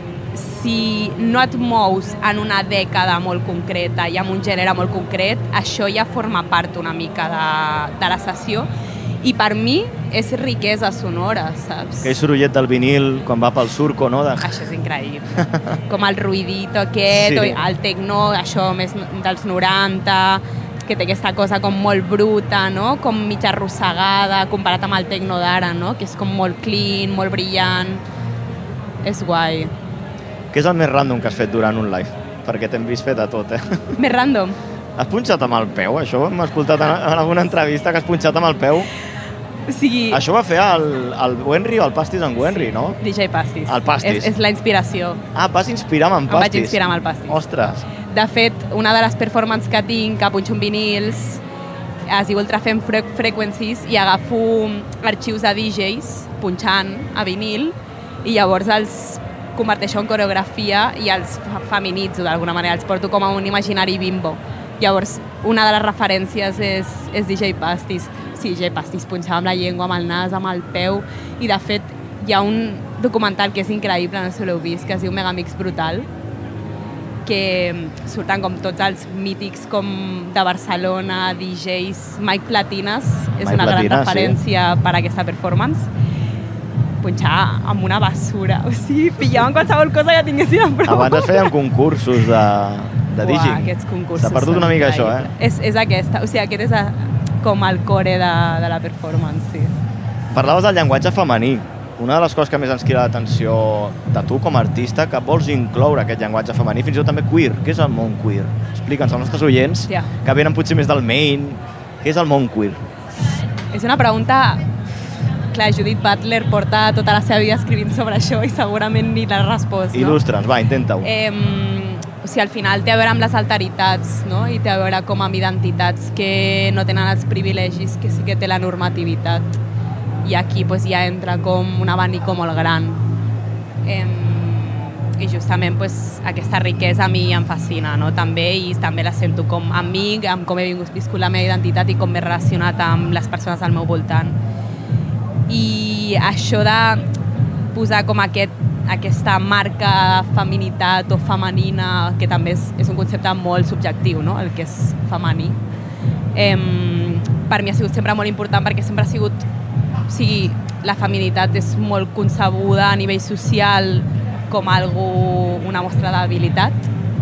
H: si no et mous en una dècada molt concreta i en un gènere molt concret, això ja forma part una mica de la sessió, i per mi és riquesa sonora, saps?
C: Aquell sorollet del vinil quan va pel surco, no?
H: Això és increïble. Com el ruidito aquest,
C: Sí.
H: el tecno, això més dels 90, que té aquesta cosa com molt bruta, no? Com mitja arrossegada, comparat amb el tecno d'ara, no? Que és com molt clean, molt brillant. És guai.
C: Què és el més random que has fet durant un live? Perquè t'hem vist fer de tot, eh?
H: Més random.
C: Has punxat amb el peu, això? Hem escoltat en alguna entrevista que has punxat amb el peu.
H: O sigui...
C: Això va fer el Wenry o el Pastis en Wenry, no?
H: DJ Pastis.
C: El Pastis.
H: És la inspiració.
C: Ah, vas inspirar amb en
H: Em vaig
C: Pastis.
H: inspirar amb el Pastis.
C: Ostres.
H: De fet, una de les performances que tinc, que punxo en vinils, es diu Ultra Fem Frequencies, i agafo arxius de DJs punxant a vinil, i llavors els converteixo en coreografia i els feminitzo d'alguna manera, els porto com a un imaginari bimbo. Llavors, una de les referències és DJ Pastis. Sí, DJ Pastis punxava amb la llengua, amb el nas, amb el peu, i de fet hi ha un documental que és increïble, no sé si l'heu vist, que es diu Megamix Brutal, que surten com tots els mítics com de Barcelona, DJs, Mike Platinas, és
C: Mike
H: una
C: Platina,
H: gran referència per a aquesta performance. Punxar amb una basura, o sigui, pillaven qualsevol cosa que tinguessin a prop.
C: Abans es feien concursos de DJing.
H: Aquests concursos
C: s'ha perdut
H: són
C: una mica això,
H: increïbles. És aquesta, o sigui, aquest és com el core de la performance, sí.
C: Parlaves del llenguatge femení. Una de les coses que més ens crida l'atenció de tu com a artista, que vols incloure aquest llenguatge femení, fins i tot també queer. Què és el món queer? Explica'ns als nostres oients, que venen potser més del main. Què és el món queer?
H: És una pregunta... Clar, Judith Butler porta tota la seva vida escrivint sobre això i segurament ni l'ha respost, no?
C: Il·lustra'ns, va, intenta-ho.
H: O sigui, al final té a veure amb les alteritats, no? I té a veure com amb identitats que no tenen els privilegis que sí que té la normativitat. I aquí pues, ja entra com un abanico molt gran. I justament pues, aquesta riquesa a mi em fascina, no? També, i també la sento com a mi, amb com he viscut la meva identitat i com m'he relacionat amb les persones al meu voltant. I això de posar com aquesta marca feminitat o femenina, que també és un concepte molt subjectiu, no? El que és femení. Per mi ha sigut sempre molt important perquè sempre ha sigut... O sigui, la feminitat és molt concebuda a nivell social com una mostra d'habilitat,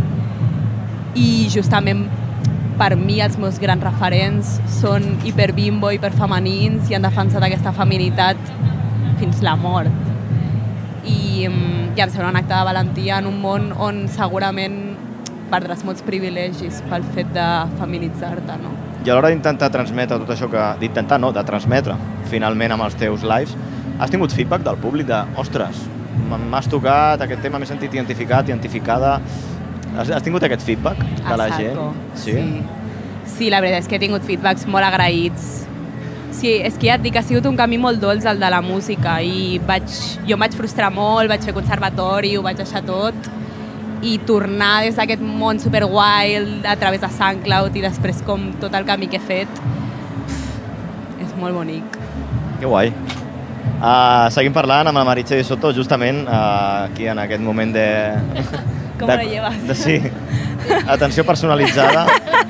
H: i justament per mi els meus grans referents són hiperbimbo, hiperfemenins, i han defensat aquesta feminitat fins la mort. I em sembla un acte de valentia en un món on segurament perdràs molts privilegis pel fet de feminitzar-te, no?
C: I a l'hora d'intentar transmetre tot això de transmetre finalment amb els teus lives, has tingut feedback del públic de, ostres, m'has tocat aquest tema, m'he sentit identificada. Has tingut aquest feedback de la gent?
H: Sí, la veritat és que he tingut feedbacks molt agraïts. Sí, és que ja et dic, ha sigut un camí molt dolç el de la música, i jo em vaig frustrar molt, vaig fer conservatori, ho vaig deixar tot, i tornar des d'aquest món superwild a través de SoundCloud i després com tot el camí que he fet, és molt bonic.
C: Que guai. Seguim parlant amb la Meritxell Soto, justament aquí en aquest moment de...
H: Com lo llevas?
C: Sí, atenció personalitzada.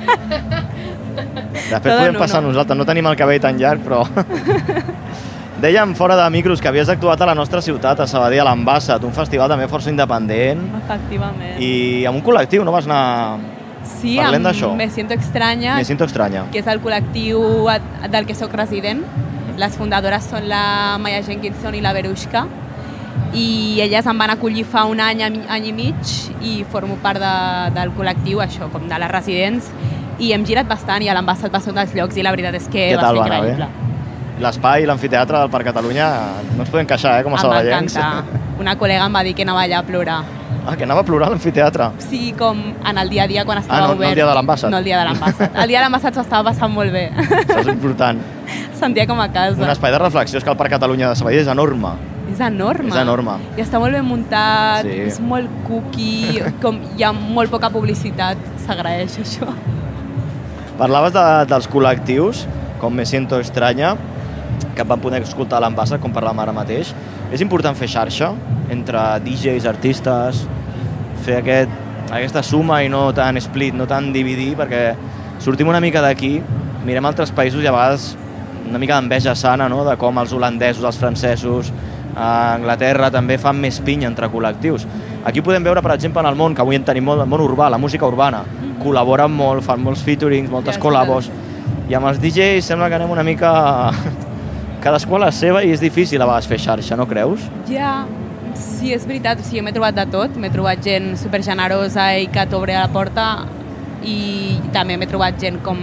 C: De fet, podem passar nosaltres, no tenim el cabell tan llarg, però... Dèiem fora de micros que havies actuat a la nostra ciutat, a Sabadell, a l'Ambassat, un festival també força independent.
H: Efectivament.
C: I amb un col·lectiu, no vas anar...
H: Sí,
C: parlem d'això.
H: Me Siento Extraña.
C: Me Siento Extraña.
H: Que és el col·lectiu del que soc resident. Les fundadores són la Maya Jenkinson i la Verushka. i elles em van acollir fa un any i mig i formo part del col·lectiu, això, com de les residents, i hem girat bastant i a l'Ambassat va ser un dels llocs i la veritat és que va ser increïble.
C: L'espai i l'amfiteatre del Parc Catalunya no ens podem queixar, com a sabadellencs.
H: Em va encantar. Una col·lega em va dir que anava allà a plorar.
C: Ah, que anava a plorar a l'amfiteatre?
H: Sí, com en el dia a dia quan estava obert.
C: No el dia de l'Ambassat?
H: No el dia de l'Ambassat. El dia de l'Ambassat s'ho estava passant molt bé.
C: Això és important.
H: Sentia com a casa.
C: Un espai de reflexió, és que el Parc Catalunya de Sabadell és enorme.
H: És enorme.
C: És enorme.
H: I està molt ben muntat,
C: Sí.
H: és molt cookie, com hi ha molt poca publicitat, s'agraeix això.
C: Parlaves dels col·lectius, com Me Siento Extraña, que vam poder escoltar a l'Ambassat, com parlàvem ara mateix. És important fer xarxa entre DJs, artistes, fer aquesta suma i no tan split, no tan dividir, perquè sortim una mica d'aquí, mirem altres països i a vegades una mica d'enveja sana, no?, de com els holandesos, els francesos, a Anglaterra també fan més pinya entre col·lectius. Aquí podem veure, per exemple, en el món, que avui en tenim molt, el món urbà, la música urbana, col·laboren molt, fan molts featurings, moltes col·labos, i amb els DJs sembla que anem una mica cadascú a la seva i és difícil a vegades fer xarxa, no creus?
H: Ja, sí, és veritat, o sigui, jo m'he trobat de tot, m'he trobat gent supergenerosa i que t'obre la porta i també m'he trobat gent com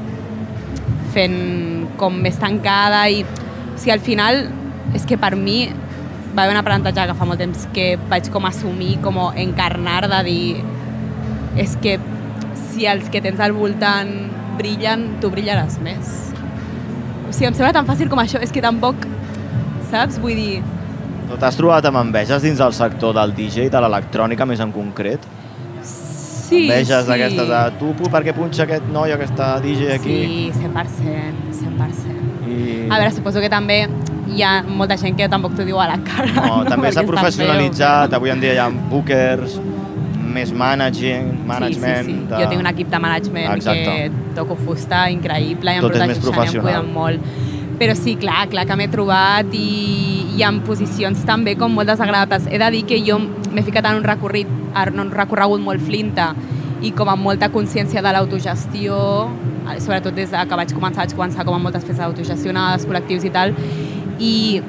H: fent com més tancada i, o sigui, al final és que per mi va haver un aprenentatge que fa molt temps que vaig com assumir, com encarnar de dir és que si els que tens al voltant brillen, tu brillaràs més. O sigui, em sembla tan fàcil com això, és que tampoc, saps? Vull dir...
C: T'has trobat amb enveges dins del sector del DJ, de l'electrònica més en concret?
H: Sí,
C: enveges d'aquestes de tu, per què punxa aquest noi o aquesta DJ aquí?
H: Sí, 100%, 100%.
C: I...
H: A veure, suposo que també hi ha molta gent que tampoc t'ho diu a la cara.
C: No, també s'ha
H: Perquè
C: professionalitzat,
H: però...
C: avui en dia hi ha bookers, més management.
H: Sí. Jo tinc un equip de management que toco fusta increïble i em protegeixen i em cuiden molt. Però sí, clar que m'he trobat i en posicions també com molt desagradables. He de dir que jo m'he ficat en un recorregut molt flinta i com amb molta consciència de l'autogestió, sobretot des que vaig començar com amb moltes festes d'autogestionades, col·lectius i tal, i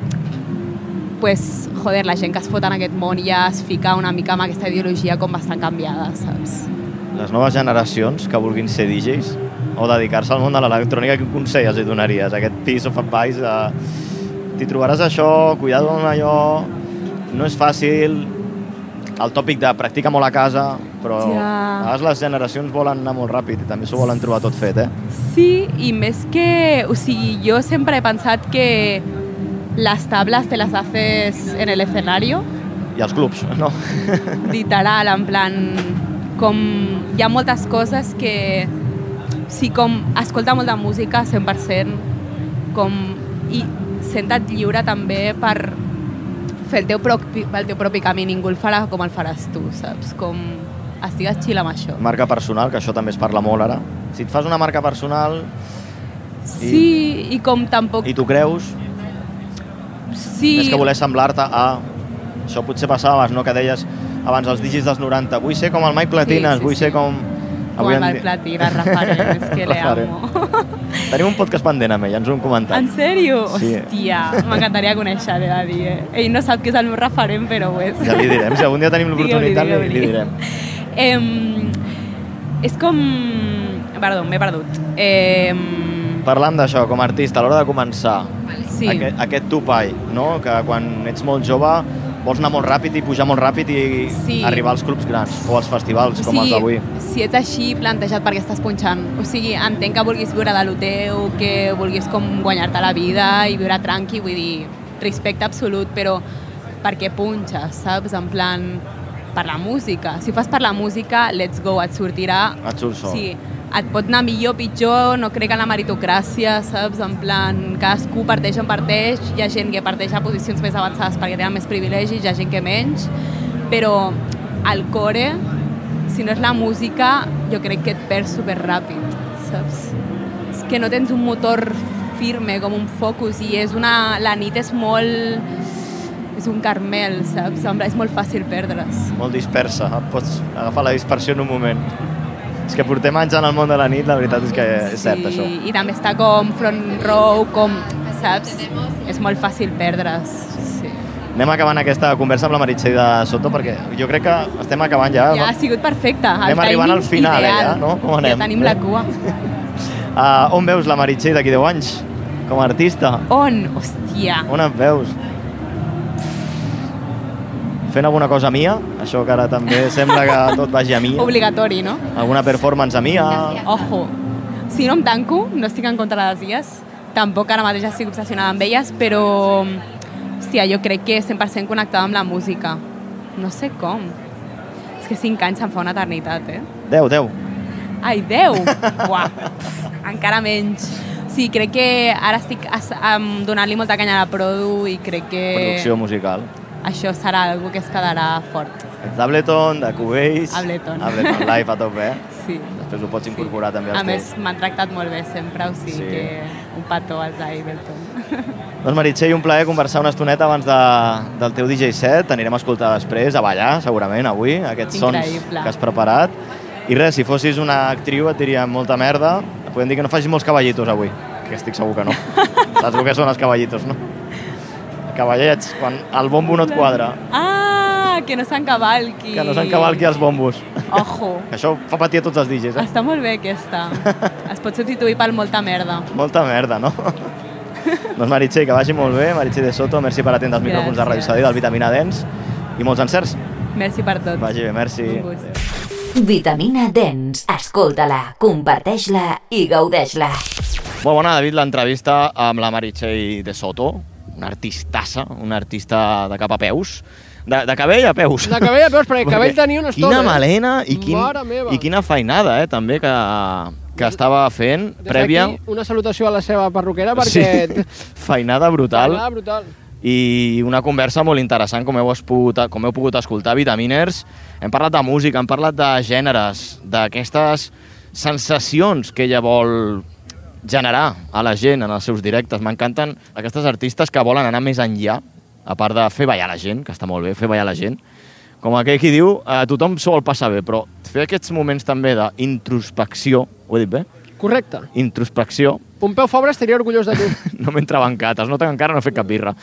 H: pues, joder, la gent que es fot en aquest món ja es fica una mica amb aquesta ideologia com bastant canviada, saps?
C: Les noves generacions que vulguin ser DJs o dedicar-se al món de l'electrònica, quin consell els hi donaries? Aquest piece of advice, t'hi trobaràs això, cuidado amb allò, no és fàcil, el tòpic de practica molt a casa, però a vegades les generacions volen anar molt ràpid i també s'ho volen trobar tot fet,
H: Sí, i més que... O sigui, jo sempre he pensat que las tablas te las haces en el escenario.
C: I els clubs, no?
H: Literal, en plan... Com hi ha moltes coses que... Sí, com escolta molta música, 100%, com... I senta't lliure també per fer el teu propi camí. Ningú el farà com el faràs tu, saps? Com estigues chill amb això.
C: Marca personal, que això també es parla molt ara. Si et fas una marca personal...
H: Sí, i com tampoc...
C: I tu creus...
H: Sí.
C: Més que voler semblar-te a... Això potser passava abans, no? Que deies abans els digis dels 90. Vull ser com el Mike Platinas, vull ser com...
H: Com el Mike Platinas, referent, és que le amo.
C: Tenim un podcast pendent amb ell, ens ho hem comentat.
H: En sèrio?
C: Sí.
H: Hòstia, m'encantaria conèixer, he de dir. Ell no sap que és el meu referent, però ho és.
C: Ja li direm, si algun dia tenim l'oportunitat, li direm.
H: És com... Perdó, m'he perdut.
C: Parlant d'això, com a artista, a l'hora de començar,
H: sí.
C: aquest topall, no? Que quan ets molt jove vols anar molt ràpid i pujar molt ràpid i arribar als clubs grans o als festivals com els d'avui.
H: Si ets així, planteja't per què estàs punxant. O sigui, entenc que vulguis viure de lo teu, que vulguis com guanyar-te la vida i viure tranqui, vull dir, respecte absolut, però per què punxes, saps? En plan, per la música. Si ho fas per la música, let's go, et sortirà...
C: Et surt sol.
H: Sí, et pot anar millor, pitjor, no crec en la meritocràcia, saps? En plan, cadascú parteix on parteix, hi ha gent que parteix a posicions més avançades perquè tenen més privilegis, hi ha gent que menys, però el core, si no és la música, jo crec que et perds superràpid, saps? És que no tens un motor firme, com un focus, i la nit és molt... És un carmel, saps? És molt fàcil perdre's.
C: Molt dispersa, pots agafar la dispersió en un moment. És que portem anys en el món de la nit, la veritat és que és cert, això.
H: I també està com front row, com, saps? És molt fàcil perdre's, sí.
C: Anem acabant aquesta conversa amb la Meritxell de Soto, perquè jo crec que estem acabant ja.
H: Ja ha sigut perfecte.
C: Anem arribant al final, ja, no? Com anem?
H: Ja tenim la cua.
C: On veus la Meritxell d'aquí 10 anys? Com a artista?
H: On? Hòstia.
C: On et veus? Fent alguna cosa a Mia? Això que ara també sembla que tot vagi a Mia.
H: Obligatori, no?
C: Alguna performance a Mia?
H: Ojo. Si no em tanco, no estic en contra de les IAs. Tampoc ara mateix estic obsessionada amb elles, però... Hòstia, jo crec que 100% connectada amb la música. No sé com. És que 5 anys se'm fa una eternitat,
C: 10.
H: Ai, 10? Buah, encara menys. Sí, crec que ara estic donant-li molta canya a la produ i crec que...
C: Producció musical.
H: Això serà algo que es quedarà fort.
C: Ets d'Ableton, de Cubase...
H: Ableton.
C: Ableton Live a tope,
H: Sí.
C: Després ho pots incorporar també als
H: A més, m'han tractat molt bé sempre, o sigui que un petó als Ableton.
C: Doncs Meritxell, un plaer conversar una estoneta abans del teu DJ set. T'anirem a escoltar després, a ballar, segurament, avui, aquests sons que has preparat. I res, si fossis una actriu et diríem molta merda. Podem dir que no facis molts cavallitos avui, que estic segur que no. Saps el que són els cavallitos, no? Cavallets, quan el bombo no et quadra.
H: Ah, que no s'encavalqui.
C: Que no s'encavalqui els bombos.
H: Ojo.
C: Això fa patir a tots els DJs,
H: Està molt bé aquesta. Es pot substituir pel molta merda.
C: Molta merda, no? Doncs Meritxell, que vagi molt bé. Meritxell de Soto, merci per atendre els micròfons de Ràdio Sabadell, del Vitamina Dance, i molts encerts.
H: Merci per tot.
C: Vagi bé, merci.
B: Vitamina Dance. Escolta-la, comparteix-la i gaudeix-la.
C: Molt bona, David, l'entrevista amb la Meritxell de Soto, una artistassa, una artista de cap a peus. De cabell a peus.
D: De cabell a peus, perquè cabell tenia una estona.
C: Quina melena i quina feinada, també, que estava fent prèvia.
D: Des d'aquí, una salutació a la seva perruquera, perquè...
C: Feinada brutal.
D: Feinada brutal.
C: I una conversa molt interessant, com heu pogut escoltar, Vitaminers. Hem parlat de música, hem parlat de gèneres, d'aquestes sensacions que ella vol generar a la gent en els seus directes. M'encanten aquestes artistes que volen anar més enllà, a part de fer ballar la gent, que està molt bé, fer ballar la gent. Com aquell qui diu, tothom s'ho vol passar bé, però fer aquests moments també d'introspecció, ho he dit bé?
D: Correcte.
C: Introspecció.
D: Pompeu Fabra estaria orgullós de tu.
C: No m'entrava en cat, es nota que encara no he fet cap birra.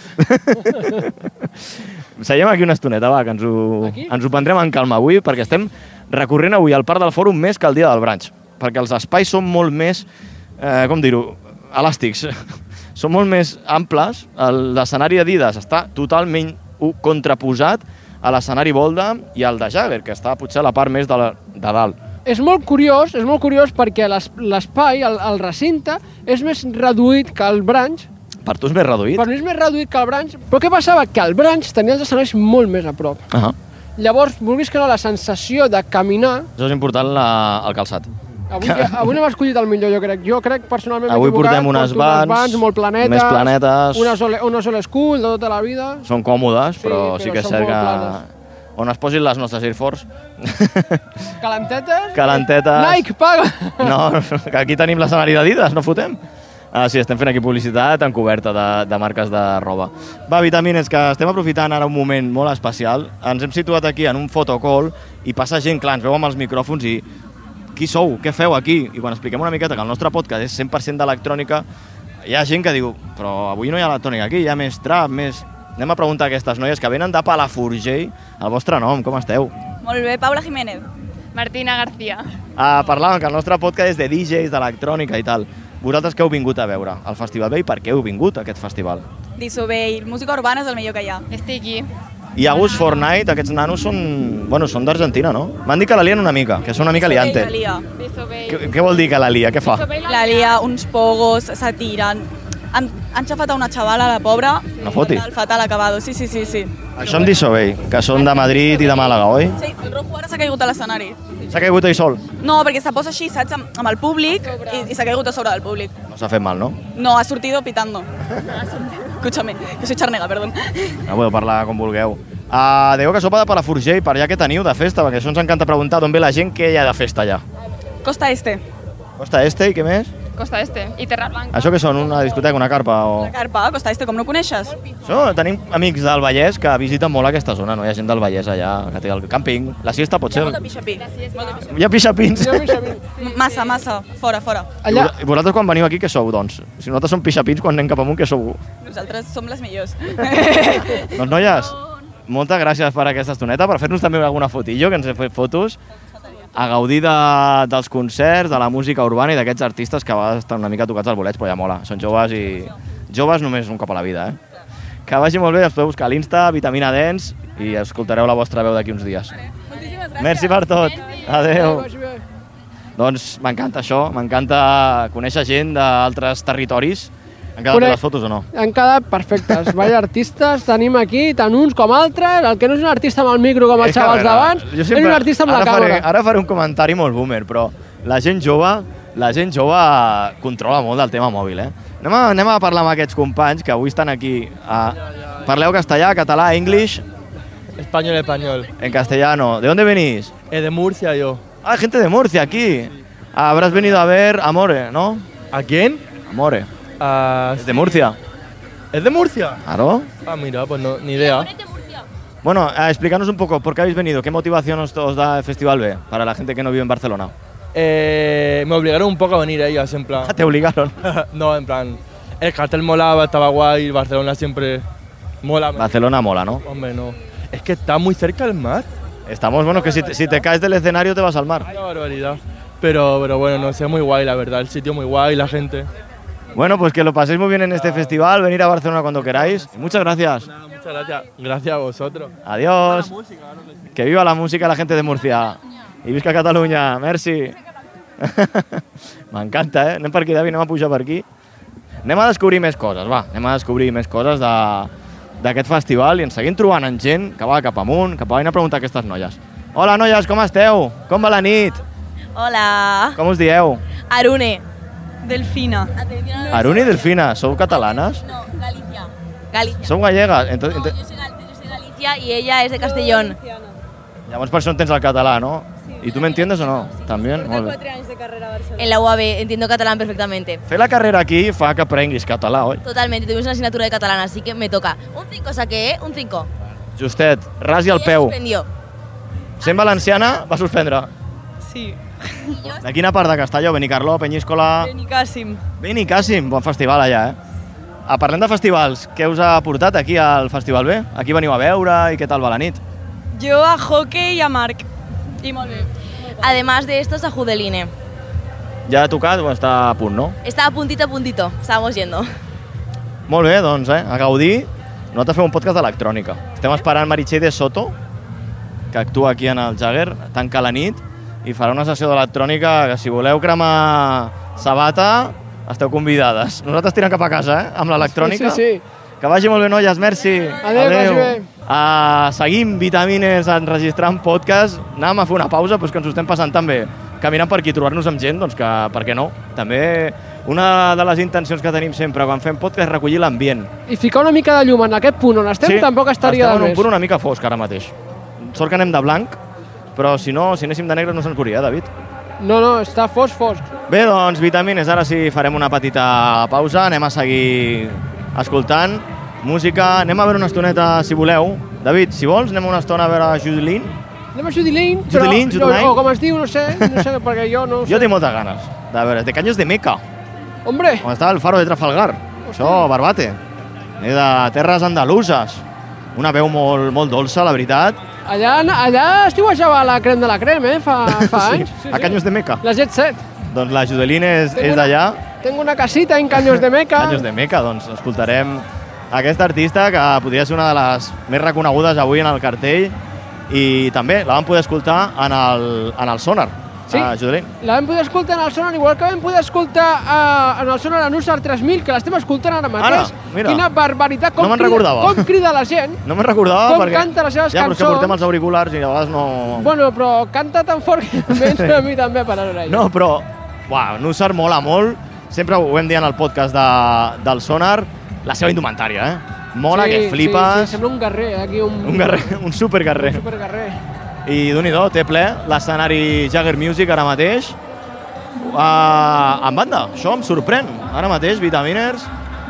C: Seiem aquí una estoneta, va, que ens ho prendrem en calma avui, perquè estem recorrent avui al Parc del Fòrum més que el dia del brunch, perquè els espais són molt més, com dir-ho, elàstics. Són molt més amples. L'escenari d'Adidas està totalment contraposat a l'escenari Volda i al de Jagger, que està potser a la part més de dalt.
D: És molt curiós perquè l'espai, el recinte, és més reduït que el brunch.
C: Per tu és més reduït?
D: Per mi és més reduït que el brunch. Però què passava? Que el brunch tenia els escenaris molt més a prop. Llavors, vulguis que no, la sensació de caminar...
C: Això és important, el calçat.
D: Avui no m'ha escollit el millor, jo crec. Jo crec, personalment,
C: avui portem unes Vans,
D: molt planetes,
C: més planetes...
D: Unes Old School de tota la vida.
C: Són còmodes, però sí que és cert que... On es posin les nostres Air Force.
D: Calentetes?
C: Calentetes.
D: Nike, paga!
C: No, que aquí tenim l'escenari d'Adidas, no fotem. Sí, estem fent aquí publicitat encoberta de marques de roba. Va, Vitamines, que estem aprofitant ara un moment molt especial. Ens hem situat aquí en un photocall i passa gent, clar, ens veu amb els micròfons i qui sou? Què feu aquí? I quan expliquem una miqueta que el nostre podcast és 100% d'electrònica, hi ha gent que diu, però avui no hi ha electrònica aquí, hi ha més trap, més... Anem a preguntar a aquestes noies que venen de Palafrugell el vostre nom, com esteu?
I: Molt bé, Paula Jiménez.
E: Martina García.
C: Parlàvem que el nostre podcast és de DJs, d'electrònica i tal. Vosaltres què heu vingut a veure al Festival Bay? Per què heu vingut a aquest festival?
I: Dissobey, música urbana és el millor que hi ha.
E: Sticky.
C: I Agus Fortnite, aquests nanos són d'Argentina, no? M'han dit que la lien una mica, que són una mica liante. Què vol dir que la lia? Què fa?
I: La lia, uns pogos, se tiren. Han xafat a una xavala, la pobra.
C: No fotis.
I: Fatal acabado, sí.
C: Això em Dissobey, que són de Madrid i de Màlaga, oi?
I: Sí, el Rojo ara s'ha caigut a l'escenari.
C: S'ha caigut ell sol?
I: No, perquè se posa així, saps, amb el públic i s'ha caigut a sobre del públic.
C: No s'ha fet mal, no?
I: No, ha sortido pitando. Escúchame, que soy charnega, perdón.
C: No podeu parlar com vulgueu. Dèieu que sopa de Palafrugell, per allà què teniu de festa? Perquè això ens encanta preguntar d'on ve la gent, què hi ha de festa allà.
I: Costa Este.
C: Costa Este i què més?
E: Costa Este i Terra Blanca.
C: Això que són? Una discoteca, una carpa? O...
I: La Carpa, Costa Este, com no coneixes?
C: Això, tenim amics del Vallès que visiten molt aquesta zona, no? Hi ha gent del Vallès allà, que té el càmping, la siesta pot ser...
I: Molt de pixapí.
C: Hi ha pixapins.
I: Massa, fora.
C: Allà... I vosaltres quan veniu aquí què sou, doncs? Si nosaltres som pixapins, quan anem cap amunt, què sou?
I: Nosaltres som les millors.
C: Doncs noies, moltes gràcies per aquesta estoneta, per fer-nos també alguna fotillo, que ens hem fet fotos, a gaudir dels concerts, de la música urbana i d'aquests artistes que a vegades estan una mica tocats al bolets, però ja mola. Són joves i... Joves només un cop a la vida, Que vagi molt bé, us podeu buscar a l'Insta, Vitamina Dance, i escoltareu la vostra veu d'aquí uns dies.
I: Moltíssimes gràcies.
C: Merci per tot. Adéu. Doncs m'encanta això, m'encanta conèixer gent d'altres territoris. Han quedat bé les fotos o no?
D: Han quedat perfectes. Vaya artistes tenim aquí, tant uns com altres. El que no és un artista amb el micro com els xavals d'abans, és un artista amb la càmera.
C: Ara faré un comentari molt boomer, però la gent jove controla molt del tema mòbil, Anem a parlar amb aquests companys que avui estan aquí. Parleu castellà, català, English?
J: Español.
C: En castellano. ¿De dónde venís?
J: De Murcia yo.
C: Ah, gente de Murcia aquí. Habrás venido a ver Amore, ¿no?
J: ¿A quién?
C: Amore. ¿Es de Murcia?
J: ¿Es de Murcia?
C: Claro.
J: Ah, mira, pues no, ni idea.
C: Bueno, explícanos un poco, ¿por qué habéis venido? ¿Qué motivación os da el Festival B para la gente que no vive en Barcelona?
J: Me obligaron un poco a venir ellas, en plan...
C: ¿Te obligaron?
J: No, en plan... El cartel molaba, estaba guay, Barcelona siempre mola.
C: Barcelona mola, ¿no?
J: Hombre, no. Es que está muy cerca del mar.
C: Estamos, bueno, que si te caes del escenario te vas al mar.
J: Qué barbaridad. Pero bueno, no sé, muy guay, la verdad. El sitio muy guay, la gente.
C: Bueno, pues que lo paséis muy bien en este festival, venir a Barcelona cuando queráis. Muchas gracias.
J: Nada, muchas gracias. Gracias a vosotros.
C: Adiós. Que viva la música la gente de Murcia. I visca Catalunya, merci. M'encanta, Anem per aquí, David, anem a pujar per aquí. Anem a descobrir més coses, va. Anem a descobrir més coses d'aquest festival i ens seguim trobant en gent que va cap amunt, cap avall, a preguntar a aquestes noies. Hola, noies, com esteu? Com va la nit?
I: Hola.
C: Com us dieu?
I: Arune. Delfina.
C: Arune i Delfina, sou catalanes?
I: No, Galicia.
C: Sou gallegues?
I: Yo soy de Galicia y ella es de Castellón.
C: Llavors per això entens el català, no? ¿Y tú me entiendes o no? También. Molt bé.
I: 4 años de carrera a Barcelona. En la UAB entiendo catalán perfectamente.
C: Fer la carrera aquí fa que aprenguis català, oi?
I: Totalmente, tuvimos una asignatura de catalán, así que me toca. Un 5 saqué, un 5.
C: Justet, ras i al peu.
I: Suspendió.
C: Sent valenciana, va suspendre.
I: Sí.
C: De quina part de Castelló? Benicarló, Penyíscola...
I: Benicàssim.
C: Benicàssim, bon festival allà, Parlem de festivals, què us ha portat aquí al Festival B? Aquí veniu a veure i què tal va la nit?
I: Yo a hockey y a Marc. Y molt bé. Además de estos, a Judeline.
C: Ja ha tocat o està a punt, no?
I: Está a puntito, estábamos yendo.
C: Molt bé, doncs, a gaudir. Nosaltres fem un podcast d'electrònica. Estem esperant Meritxell de Soto, que actua aquí en el Jagger, tanca la nit, i farà una sessió d'electrònica que si voleu cremar sabata, esteu convidades. Nosaltres tirem cap a casa, amb l'electrònica.
D: Sí.
C: Que vagi molt bé, noies, merci.
D: Adéu. Vagi bé.
C: Seguim Vitamines enregistrant podcast. Anàvem a fer una pausa, però que ens ho estem passant tan bé. Caminant per aquí, trobar-nos amb gent, doncs que per què no? També una de les intencions que tenim sempre quan fem podcast és recollir l'ambient.
D: I ficar una mica de llum en aquest punt on estem tampoc estaria de més.
C: Estem en un punt una mica fosc ara mateix. Sort que anem de blanc, però si no, si anéssim de negre no se'ns veuria, David.
D: No, està fosc.
C: Bé, doncs, Vitamines, ara sí farem una petita pausa, anem a seguir escoltant música, anem a veure una estoneta si voleu. David, si vols, anem una estona a veure Judeline.
D: Anem a Judeline, o com es diu, no sé, perquè jo no ho sé.
C: Jo tinc moltes ganes de veure, de Caños de Meca.
D: Hombre!
C: On està el faro de Trafalgar. Això, Barbate. De terres andaluses. Una veu molt dolça, la veritat.
D: Allà estiuejava la crem de la crem, fa anys.
C: Sí. A Caños de Meca.
D: La Jet Set.
C: Doncs la Judeline és d'allà.
D: Tengo una casita en Caños de Meca.
C: Caños de Meca, doncs escoltarem aquesta artista que podria ser una de les més reconegudes avui en el cartell i també la vam poder escoltar en el Sonar, Judeline.
D: La vam poder escoltar en el Sonar, igual que vam poder escoltar en el Sonar a Nusar 3000, que l'estem escoltant ara mateix.
C: Mira.
D: Quina barbaritat,
C: no me'n recordava.
D: Com crida la gent.
C: No me'n recordava
D: com
C: perquè...
D: canta les seves
C: cançons. Ja, però és que portem els auriculars i a vegades no...
D: Bueno, però canta tan fort que m'entra a mi també per l'orella.
C: No, però... Nusar mola molt. Sempre ho hem dit en el podcast del Sonar. La seva indumentària, Mola, que flipes.
D: Sí, sembla un guerrer, aquí
C: un superguerrer.
D: Un superguerrer.
C: I d'un-i-do, té ple l'escenari Jagger Music ara mateix. En banda, això em sorprèn. Ara mateix, Vitaminers,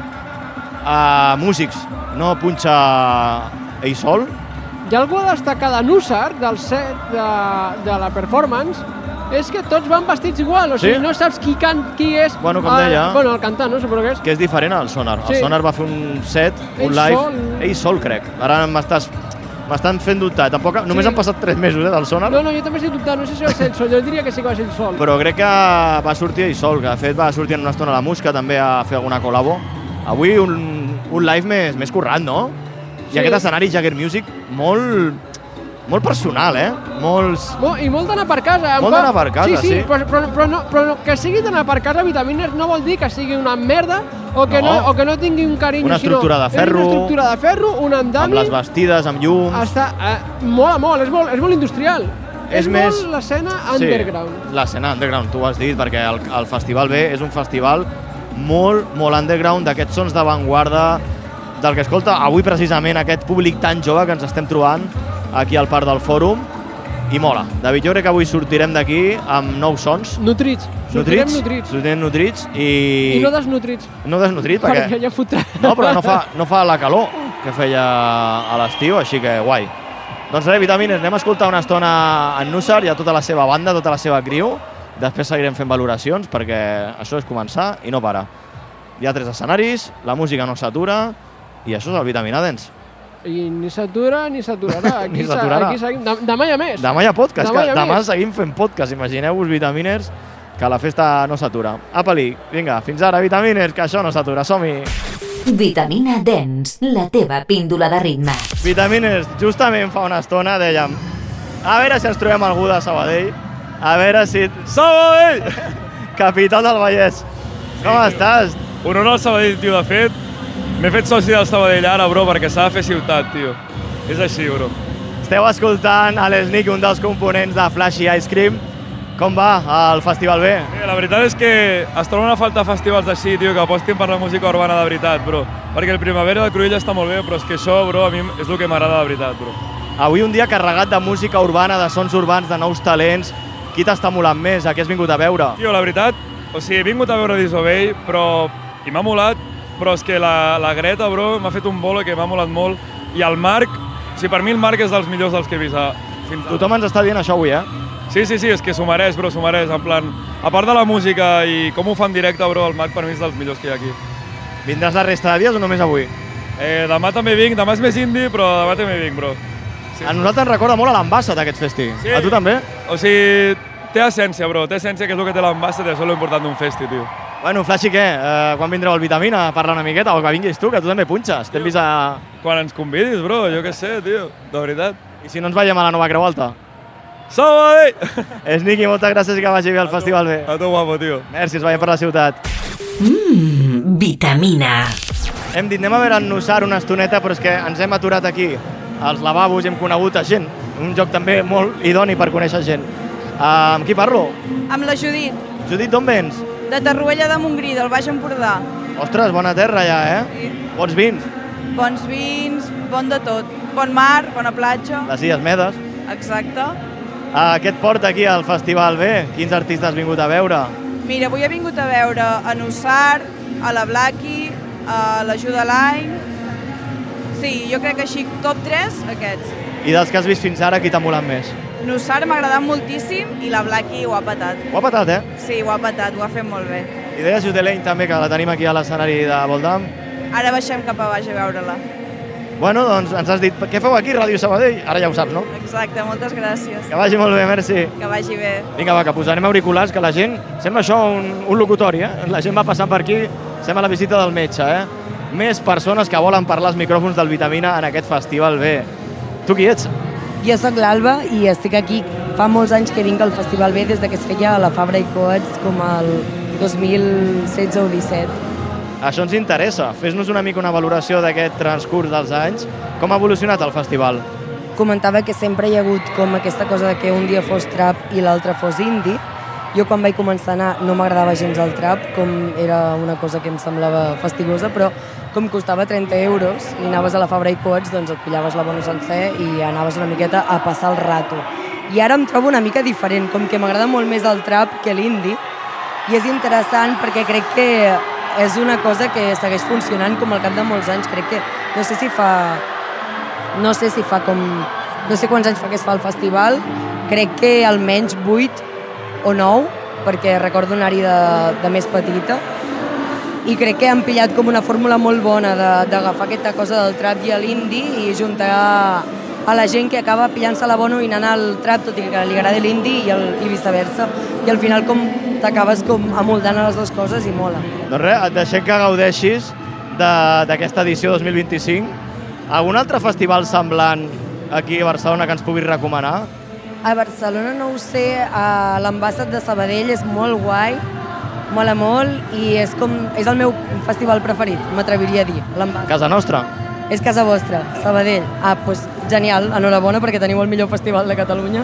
C: músics, no punxa ell sol.
D: Hi ha algú a destacar de Nussar, del set de la performance, és que tots van vestits igual, o sigui, no saps qui és...
C: Bueno, com deia...
D: Bueno, el cantant, no sé per què és.
C: Que és diferent al Sonar.
D: Sí.
C: El Sonar va fer un set, un live, ell sol, crec. Ara m'estan fent dubtar. Tampoc, només han passat 3 mesos del Sonar.
D: No, jo també estic dubtant, no sé si va ser ell sol, jo diria que sí que va ser ell sol.
C: Però crec que va sortir ell sol, que de fet va sortir en una estona a la Musca també a fer alguna col·labo. Avui un live més currat, no? I aquest escenari Jagger Music molt personal,
D: I molt d'anar per casa.
C: Molt d'anar per casa, sí.
D: Però que sigui d'anar per casa Vitaminers no vol dir que sigui una merda o que no tingui un carinyo.
C: Una estructura de ferro.
D: Una estructura de ferro, un andami.
C: Amb les vestides, amb llums.
D: Està molt, és molt industrial. És molt l'escena underground.
C: Sí, l'escena underground, tu ho has dit, perquè el Festival B és un festival molt underground, d'aquests sons d'avantguarda, del que escolta avui precisament aquest públic tan jove que ens estem trobant aquí al Parc del Fòrum, i mola. David, jo crec que avui sortirem d'aquí amb nous sons. Sortirem nutrits i
D: no desnutrits.
C: No desnutrits, perquè
D: ja fotrà.
C: No, però no fa la calor que feia a l'estiu, així que guai. Doncs res, Vitamines, anem a escoltar una estona en Nussar i a tota la seva banda, tota la seva crew. Després seguirem fent valoracions, perquè això és començar i no para. Hi ha 3 escenaris, la música no s'atura, i això és el Vitamina Dance.
D: I ni s'atura ni s'aturarà.
C: Ni s'aturarà.
D: Demà hi ha més.
C: Demà hi ha podcast. Demà seguim fent podcast. Imagineu-vos, Vitaminers, que la festa no s'atura. Apa-li, vinga, fins ara, Vitaminers, que això no s'atura. Som-hi!
B: Vitamina Dance, la teva píndola de ritme.
C: Vitaminers, justament fa una estona dèiem a veure si ens trobem algú de Sabadell. A veure si... Sabadell! Capital del Vallès. Com estàs?
K: Honor al Sabadell, tio, de fet. M'he fet soci del Sabadell ara, bro, perquè s'ha de fer ciutat, tio. És així, bro.
C: Esteu escoltant a l'Snick, un dels components de Flashy Ice Cream. Com va el Festival B?
K: La veritat és que es troben a faltar festivals així, tio, que apostin per la música urbana de veritat, bro. Perquè el Primavera de Cruïlla està molt bé, però és que això, bro, a mi és el que m'agrada de veritat, bro.
C: Avui un dia carregat de música urbana, de sons urbans, de nous talents. Qui t'està molant més? A què has vingut a veure?
K: Tio, la veritat, o sigui, he vingut a veure Disobey, i m'ha molat, però és que la Greta, bro, m'ha fet un bolo que m'ha molat molt. I el Marc, o sigui, per mi el Marc és dels millors dels que he vist fins ara.
C: Tothom ens està dient això avui,
K: Sí, és que s'ho mereix, bro, s'ho mereix. En plan, a part de la música i com ho fa en directe, bro, el Marc per mi és dels millors que hi ha aquí.
C: Vindràs la resta de dies o només avui?
K: Demà també vinc, demà és més indie, però demà també vinc, bro.
C: Sí. A nosaltres ens recorda molt a l'Ambassa d'aquest festi.
K: Sí.
C: A tu també?
K: O sigui, té essència, bro, té essència, que és el que té l'Ambassa, això és l'important d'un festi, tio.
C: Bueno, Flashy, què? Quan vindreu al Vitamina a parlar una miqueta? O que vinguis tu, que tu també punxes. T'hem vist a...
K: Quan ens convidis, bro, jo què sé, tio, de veritat.
C: I si no ens veiem a la Nova Creu Alta?
K: Sabadell!
C: Snicky, moltes gràcies i que vagi bé al Festival B.
K: A tu, guapo, tio.
C: Merci, es veiem per la ciutat.
B: Vitamina.
C: Hem dit, anem a veure en Nussar una estoneta, però és que ens hem aturat aquí als lavabos i hem conegut a gent. Un joc també molt idoni per conèixer gent. Amb qui parlo?
L: Amb la Judit.
C: Judit, d'on vens?
L: De Torroella de Montgrí, del Baix Empordà.
C: Ostres, bona terra ja,
L: Sí.
C: Bons vins.
L: Bons vins, bon de tot. Bon mar, bona platja.
C: Les Illes Medes.
L: Exacte.
C: Què et porta aquí al Festival B? Quins artistes has vingut a veure?
L: Mira, avui he vingut a veure a Nussar, a la Blacky, a la Juda Line. Sí, jo crec que així, top 3, aquests.
C: I dels que has vist fins ara, qui t'ha molat més?
L: Nussar m'ha agradat moltíssim i la Blacky ho ha patat.
C: Ho ha patat,
L: Sí, ho ha patat, ho ha fet molt bé.
C: I deies Jude Lane també, que la tenim aquí a l'escenari de Voldam.
L: Ara baixem cap a baix a veure-la.
C: Bueno, doncs ens has dit, què feu aquí, Ràdio Sabadell? Ara ja ho saps, no?
L: Exacte, moltes gràcies.
C: Que vagi molt bé, merci.
L: Que vagi bé.
C: Vinga, va, que posarem auriculars, que la gent... Sembla això un locutori, La gent va passant per aquí, sembla la visita del metge, Més persones que volen parlar als micròfons del Vitamina en aquest Festival B. Tu qui ets?
M: Jo sóc l'Alba i estic aquí. Fa molts anys que vinc al Festival B des que es feia a la Fabra i Coats com el 2016 o 17.
C: Això ens interessa. Fes-nos una mica una valoració d'aquest transcurs dels anys. Com ha evolucionat el festival?
M: Comentava que sempre hi ha hagut com aquesta cosa de que un dia fos trap i l'altre fos indie. Jo quan vaig començar a anar no m'agradava gens el trap, com era una cosa que em semblava fastigosa, però com costava 30 euros i anaves a la Fabra i Coats, doncs et pillaves la bona sencer i anaves una miqueta a passar el rato. I ara em trobo una mica diferent, com que m'agrada molt més el trap que l'indie, i és interessant perquè crec que és una cosa que segueix funcionant com al cap de molts anys. Crec que, no sé quants anys fa que es fa el festival, crec que almenys 8 o 9, perquè recordo anar-hi de més petita, i crec que han pillat com una fórmula molt bona d'agafar aquesta cosa del trap i l'indie i juntar a la gent que acaba pillant-se la bona i anant al trap, tot i que li agrada l'indie i viceversa. I al final com t'acabes com amoldant a les dues coses i mola.
C: Doncs res, et deixem que gaudeixis d'aquesta edició 2025. Algun altre festival semblant aquí a Barcelona que ens puguis recomanar?
M: A Barcelona no ho sé, l'Ambassat de Sabadell és molt guai, mola molt i és el meu festival preferit, m'atreviria a dir.
C: Casa nostra?
M: És casa vostra, Sabadell. Doncs genial, enhorabona perquè teniu el millor festival de Catalunya.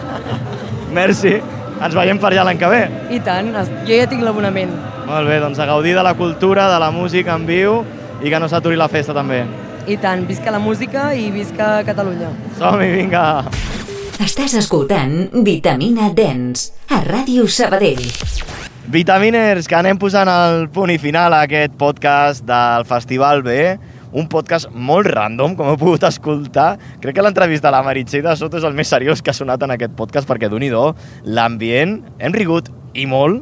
C: Merci, ens veiem per allà l'any que ve.
M: I tant, jo ja tinc l'abonament.
C: Molt bé, doncs a gaudir de la cultura, de la música en viu i que no s'aturi la festa també.
M: I tant, visca la música i visca Catalunya.
C: Som-hi, vinga!
B: Estàs escoltant Vitamina Dance a Ràdio Sabadell.
C: Vitaminers, que anem posant el punt i final a aquest podcast del Festival B, un podcast molt random, com heu pogut escoltar. Crec que l'entrevista a la Meritxell de Soto és el més seriós que ha sonat en aquest podcast, perquè d'un-i-do, l'ambient, hem rigut i molt,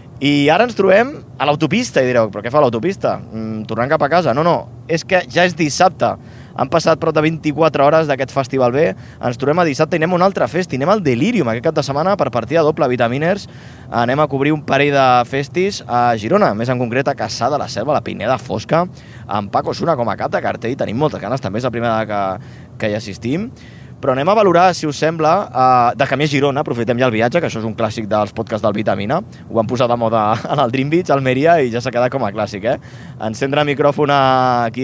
C: i ara ens trobem a l'autopista, i direu, però què fa l'autopista? Tornant cap a casa? No, és que ja és dissabte. Han passat prop de 24 hores d'aquest Festival B, ens trobem a dissabte i anem a un altre festi, anem al Delirium aquest cap de setmana per partida doble Vitaminers. Anem a cobrir un parell de festis a Girona, més en concret a Cassà de la Selva, la Pineda Fosca, amb Paco Osuna com a cap de cartell. Tenim moltes ganes, també és la primera que hi assistim. Però anem a valorar, si us sembla, de camí a Girona, aprofitem ja el viatge, que això és un clàssic dels podcasts del Vitamina. Ho van posar de moda en el Dream Beach, Almeria, i ja s'ha quedat com a clàssic, Encendre el micròfon aquí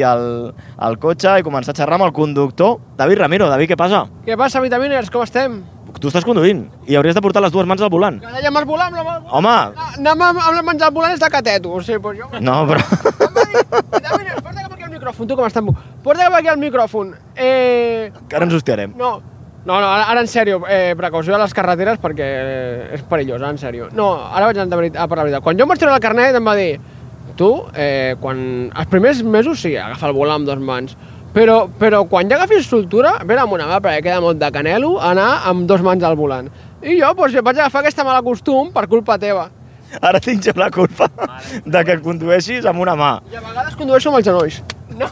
C: al cotxe i començar a xerrar amb el conductor, David Ramiro. David, què passa?
D: Què passa, Vitaminers? Com estem?
C: Tu estàs conduint i hauries de portar les dues mans al volant.
D: Que ja m'has volat amb la mà...
C: Home!
D: Anar amb les mans al volant és de cateto, o sigui, doncs jo...
C: No, però...
D: Vitaminers, porta cap aquí al micròfon, tu com estàs? Porta cap aquí al micròfon.
C: Que ara ens hostiarem.
D: No, ara en sèrio, precaució a les carreteres perquè és perillós, en sèrio. No, ara vaig anar a per la veritat. Quan jo em vaig treure el carnet em va dir tu, els primers mesos sí, agafar el volant amb dues mans, però quan ja agafis soltura, ven amb una mà perquè queda molt de canelo anar amb dues mans al volant. I jo vaig agafar aquesta mala costum per culpa teva.
C: Ara tinc jo la culpa de que condueixis amb una mà.
D: I a vegades condueixo amb els genolls. No.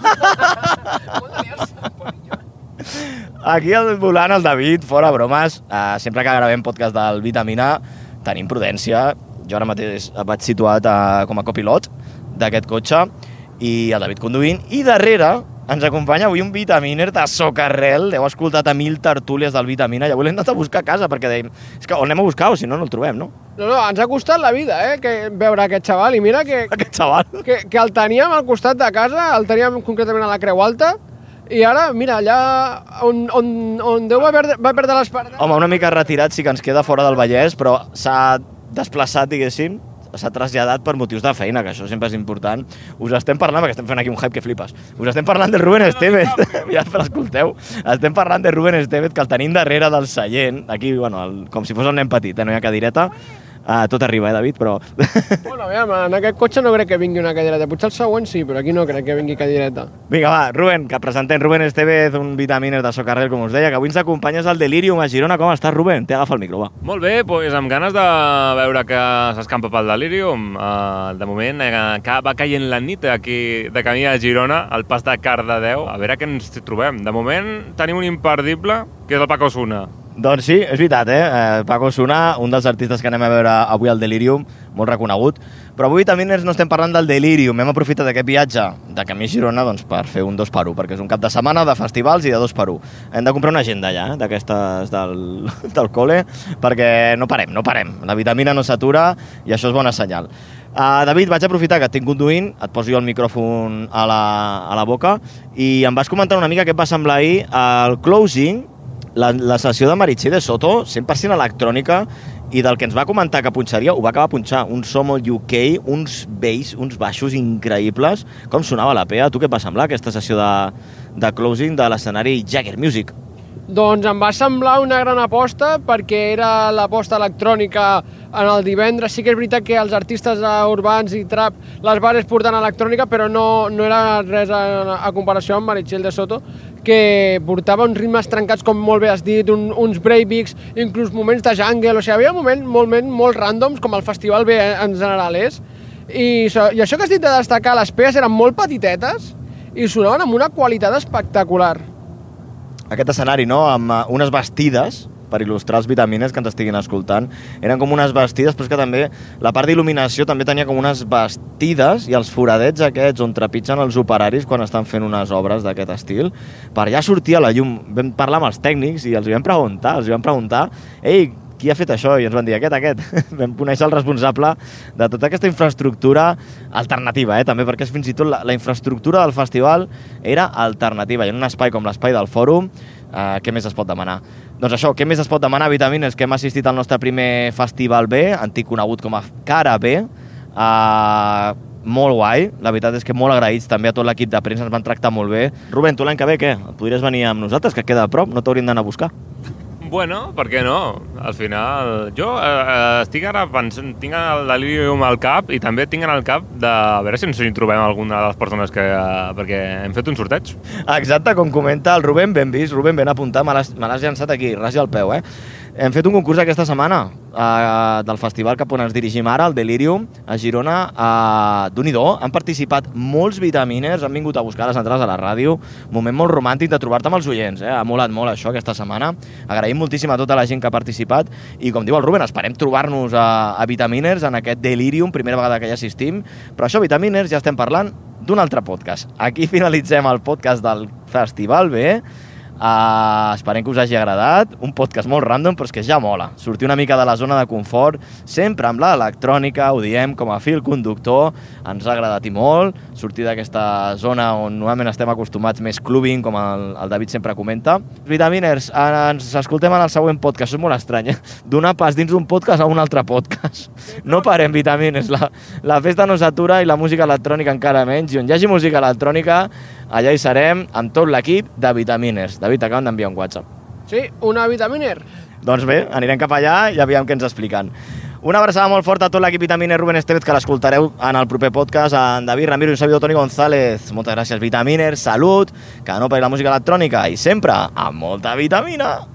C: Aquí al volant, el David, fora bromes, sempre que gravem podcast del Vitamina tenim prudència. Jo ara mateix vaig situat com a copilot d'aquest cotxe i el David conduint, i darrere ens acompanya avui un vitaminer de Socarrel. Heu escoltat a 1000 tertúlies del Vitamina i avui l'hem anat a buscar a casa perquè dèiem, és que on anem a buscar o si no, no el trobem, no?
D: No, ens ha costat la vida, veure aquest xaval, i mira que...
C: Aquest xaval?
D: Que el teníem al costat de casa, el teníem concretament a la Creu Alta, i ara, mira, allà on Déu va perdre l'esperança...
C: Home, una mica retirat sí que ens queda fora del Vallès, però s'ha desplaçat, diguéssim, s'ha traslladat per motius de feina, que això sempre és important. Us estem parlant, perquè estem fent aquí un hype que flipes, us estem parlant de Rubén Estevez, ja l'escolteu, estem parlant de Rubén Estevez, que el tenim darrere del seient, aquí, bueno, com si fos un nen petit, no hi ha cadireta, tot arriba, David, però...
D: Bueno, aviam, en aquest cotxe no crec que vingui una cadireta, potser el següent sí, però aquí no crec que vingui cadireta.
C: Vinga, va, Rubén, que presentem Rubén Estevez, un vitaminer de Socarrel, com us deia, que avui ens acompanyes al Delirium a Girona. Com estàs, Rubén? T'agafa el micro, va.
N: Molt bé, doncs amb ganes de veure que s'escampa pel Delirium. De moment va caient la nit aquí de camí a Girona, al pas de Cardedeu, a veure què ens trobem. De moment tenim un imperdible, que és el Paco Osuna.
C: Doncs sí, és veritat, Paco Osuna, un dels artistes que anem a veure avui al Delirium, molt reconegut. Però avui també no estem parlant del Delirium, hem aprofitat aquest viatge de camí a Girona per fer un 2x1, perquè és un cap de setmana de festivals i de 2x1. Hem de comprar una agenda ja, d'aquestes del col·le, perquè no parem. La vitamina no s'atura i això és bona senyal. David, vaig aprofitar que et tinc conduint, et poso jo el micròfon a la boca, i em vas comentar una mica què et va semblar ahir el closing, la sessió de Meritxell de Soto, 100% electrònica, i del que ens va comentar que punxaria, ho va acabar punxar. Un so molt UK, uns bass, uns baixos increïbles. Com sonava la PEA? Tu què et va semblar aquesta sessió de closing de l'escenari Jagger Music?
D: Doncs em va semblar una gran aposta perquè era l'aposta electrònica en el divendres. Sí que és veritat que els artistes urbans i trap les bares portant electrònica, però no era res a comparació amb Meritxell de Soto, que portava uns ritmes trencats, com molt bé has dit, uns breakbeats, inclús moments de jungle, o sigui, hi havia moments molt ràndoms, com el Festival B en general és, i això que has dit de destacar, les pees eren molt petitetes i sonaven amb una qualitat espectacular.
C: Aquest escenari, no?, amb unes vestides, per il·lustrar els Vitamines que ens estiguin escoltant. Eren com unes vestides, però és que també la part d'il·luminació també tenia com unes vestides i els foradets aquests on trepitgen els operaris quan estan fent unes obres d'aquest estil. Per allà sortia la llum. Vam parlar amb els tècnics i els vam preguntar ei, qui ha fet això? I ens van dir, aquest. Vam conèixer el responsable de tota aquesta infraestructura alternativa, també, perquè fins i tot la infraestructura del festival era alternativa. I en un espai com l'espai del Fòrum, què més es pot demanar? Doncs això, què més es pot demanar, Vitamines? Que hem assistit al nostre primer Festival B, antic conegut com a Cara B, molt guai, la veritat és que molt agraïts també a tot l'equip de premsa, ens van tractar molt bé. Rubén, tu l'any que ve què? Podries venir amb nosaltres, que queda a prop, no t'hauríem d'anar a buscar?
N: Bueno, per què no? Al final, jo estic ara pensant, tinc el delirium al cap i també tinc en el cap de a veure si ens hi trobem alguna de les persones que... perquè hem fet un sorteig.
C: Exacte, com comenta el Rubén, ben vist, Rubén, ben apuntat, me l'has llançat aquí, rasi al peu, Hem fet un concurs aquesta setmana del festival cap on ens dirigim ara, el Delirium, a Girona. Déu-n'hi-do, han participat molts Vitaminers, han vingut a buscar les entrades a la ràdio, moment molt romàntic de trobar-te amb els oients, Ha molat molt això aquesta setmana. Agraïm moltíssim a tota la gent que ha participat i, com diu el Rubén, esperem trobar-nos a Vitaminers en aquest Delirium, primera vegada que hi assistim. Però això, Vitaminers, ja estem parlant d'un altre podcast. Aquí finalitzem el podcast del Festival B. Esperem que us hagi agradat, un podcast molt random però és que ja mola, sortir una mica de la zona de confort, sempre amb l'electrònica, ho diem com a fil conductor, ens ha agradat i molt sortir d'aquesta zona on normalment estem acostumats més clubbing, com el David sempre comenta. Vitaminers, ens escoltem en el següent podcast, això és molt estrany, donar pas dins d'un podcast a un altre podcast, no parem, Vitaminers, la festa no s'atura i la música electrònica encara menys, i on hi hagi música electrònica allà hi serem amb tot l'equip de Vitaminers. David, t'acaben d'enviar un WhatsApp.
D: Sí, una Vitaminer.
C: Doncs bé, anirem cap allà i aviam què ens expliquen. Una abraçada molt forta a tot l'equip Vitaminer Rubén Estevez, que l'escoltareu en el proper podcast, en David Ramiro i un servidor Toni González. Moltes gràcies, Vitaminers, salut, que no pari la música electrònica i sempre amb molta vitamina.